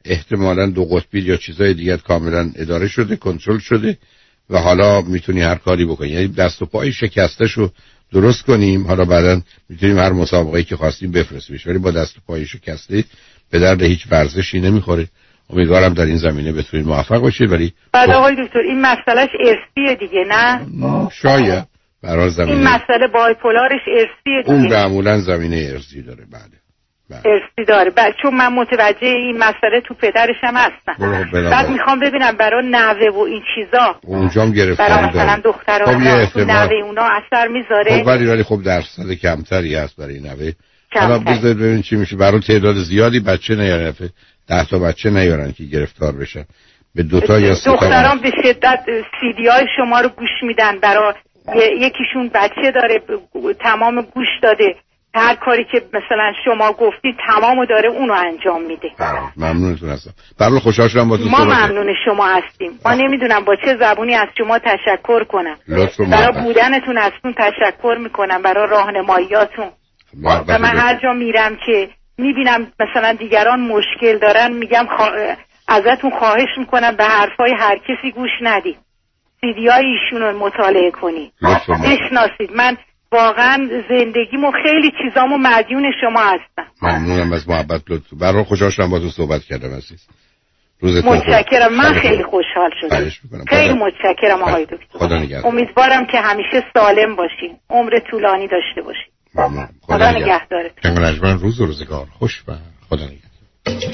احتمالاً دو قطبی یا چیزای دیگه کاملا اداره شده، کنترل شده و حالا میتونی هر کاری بکنی. یعنی دست و پای شکسته‌شو درست کنیم، حالا بعداً میتونیم هر مسابقه‌ای که خواستیم بفرستیمش، ولی با دست و پای شکسته به درد هیچ ورزشی نمیخوره. امیدوارم در این زمینه بتونید موفق باشید. ولی بعد آقای دکتر این مسئلهش ارثیه دیگه، نه؟ شاید برای زمینه این مسئله بایپولارش ارثیه دیگه. اون معمولا زمینه ارثی داره. بله. ارثی داره. چون من متوجه این مسئله تو پدرش هم هستم. بعد میخوام ببینم برای نوه و این چیزا اونجام گرفتن برای مثلا دخترها تو نوه اونا اثر میذاره. خب ولی خب درصد کمتری هست برای نوه. حالا بذارید ببینید چی میشه. برای تعداد زیادی بچه نیارن، 10 تا بچه نیارن که گرفتار بشن. به 2 تا یا 3 تا دختران به شدت CD های شما رو گوش میدن. برای یکیشون بچه داره تمام گوش داده، هر کاری که مثلا شما گفتید تمامو داره اونو انجام میده. ممنونتون هستم. برای خوشحال شدم با تو. ما ممنون شما هستیم. ما نمیدونم با چه زبونی از شما تشکر کنم. برای بودنتون ازتون تشکر میکنم، برای راهنماییاتون. و من هر جا میرم که میبینم مثلا دیگران مشکل دارن میگم ازتون خواهش میکنم به حرفای هر کسی گوش ندید. سیدیای ایشون رو مطالعه کنید، بشناسید. من واقعا زندگیمو خیلی چیزامو مدیون شما هستم. ممنونم از محبت لطف. برای خوشحال شدم با تو صحبت کردم عزیز. روزتون متشکرم. من خیلی خوشحال شدم. خیلی متشکرم آقای دکتر. خدا نگهدار. امیدوارم که همیشه سالم باشین، عمر طولانی داشته باشین. ممنون. خدا نگهدارتون. روز و روزگار خوش و خدا نگهدار.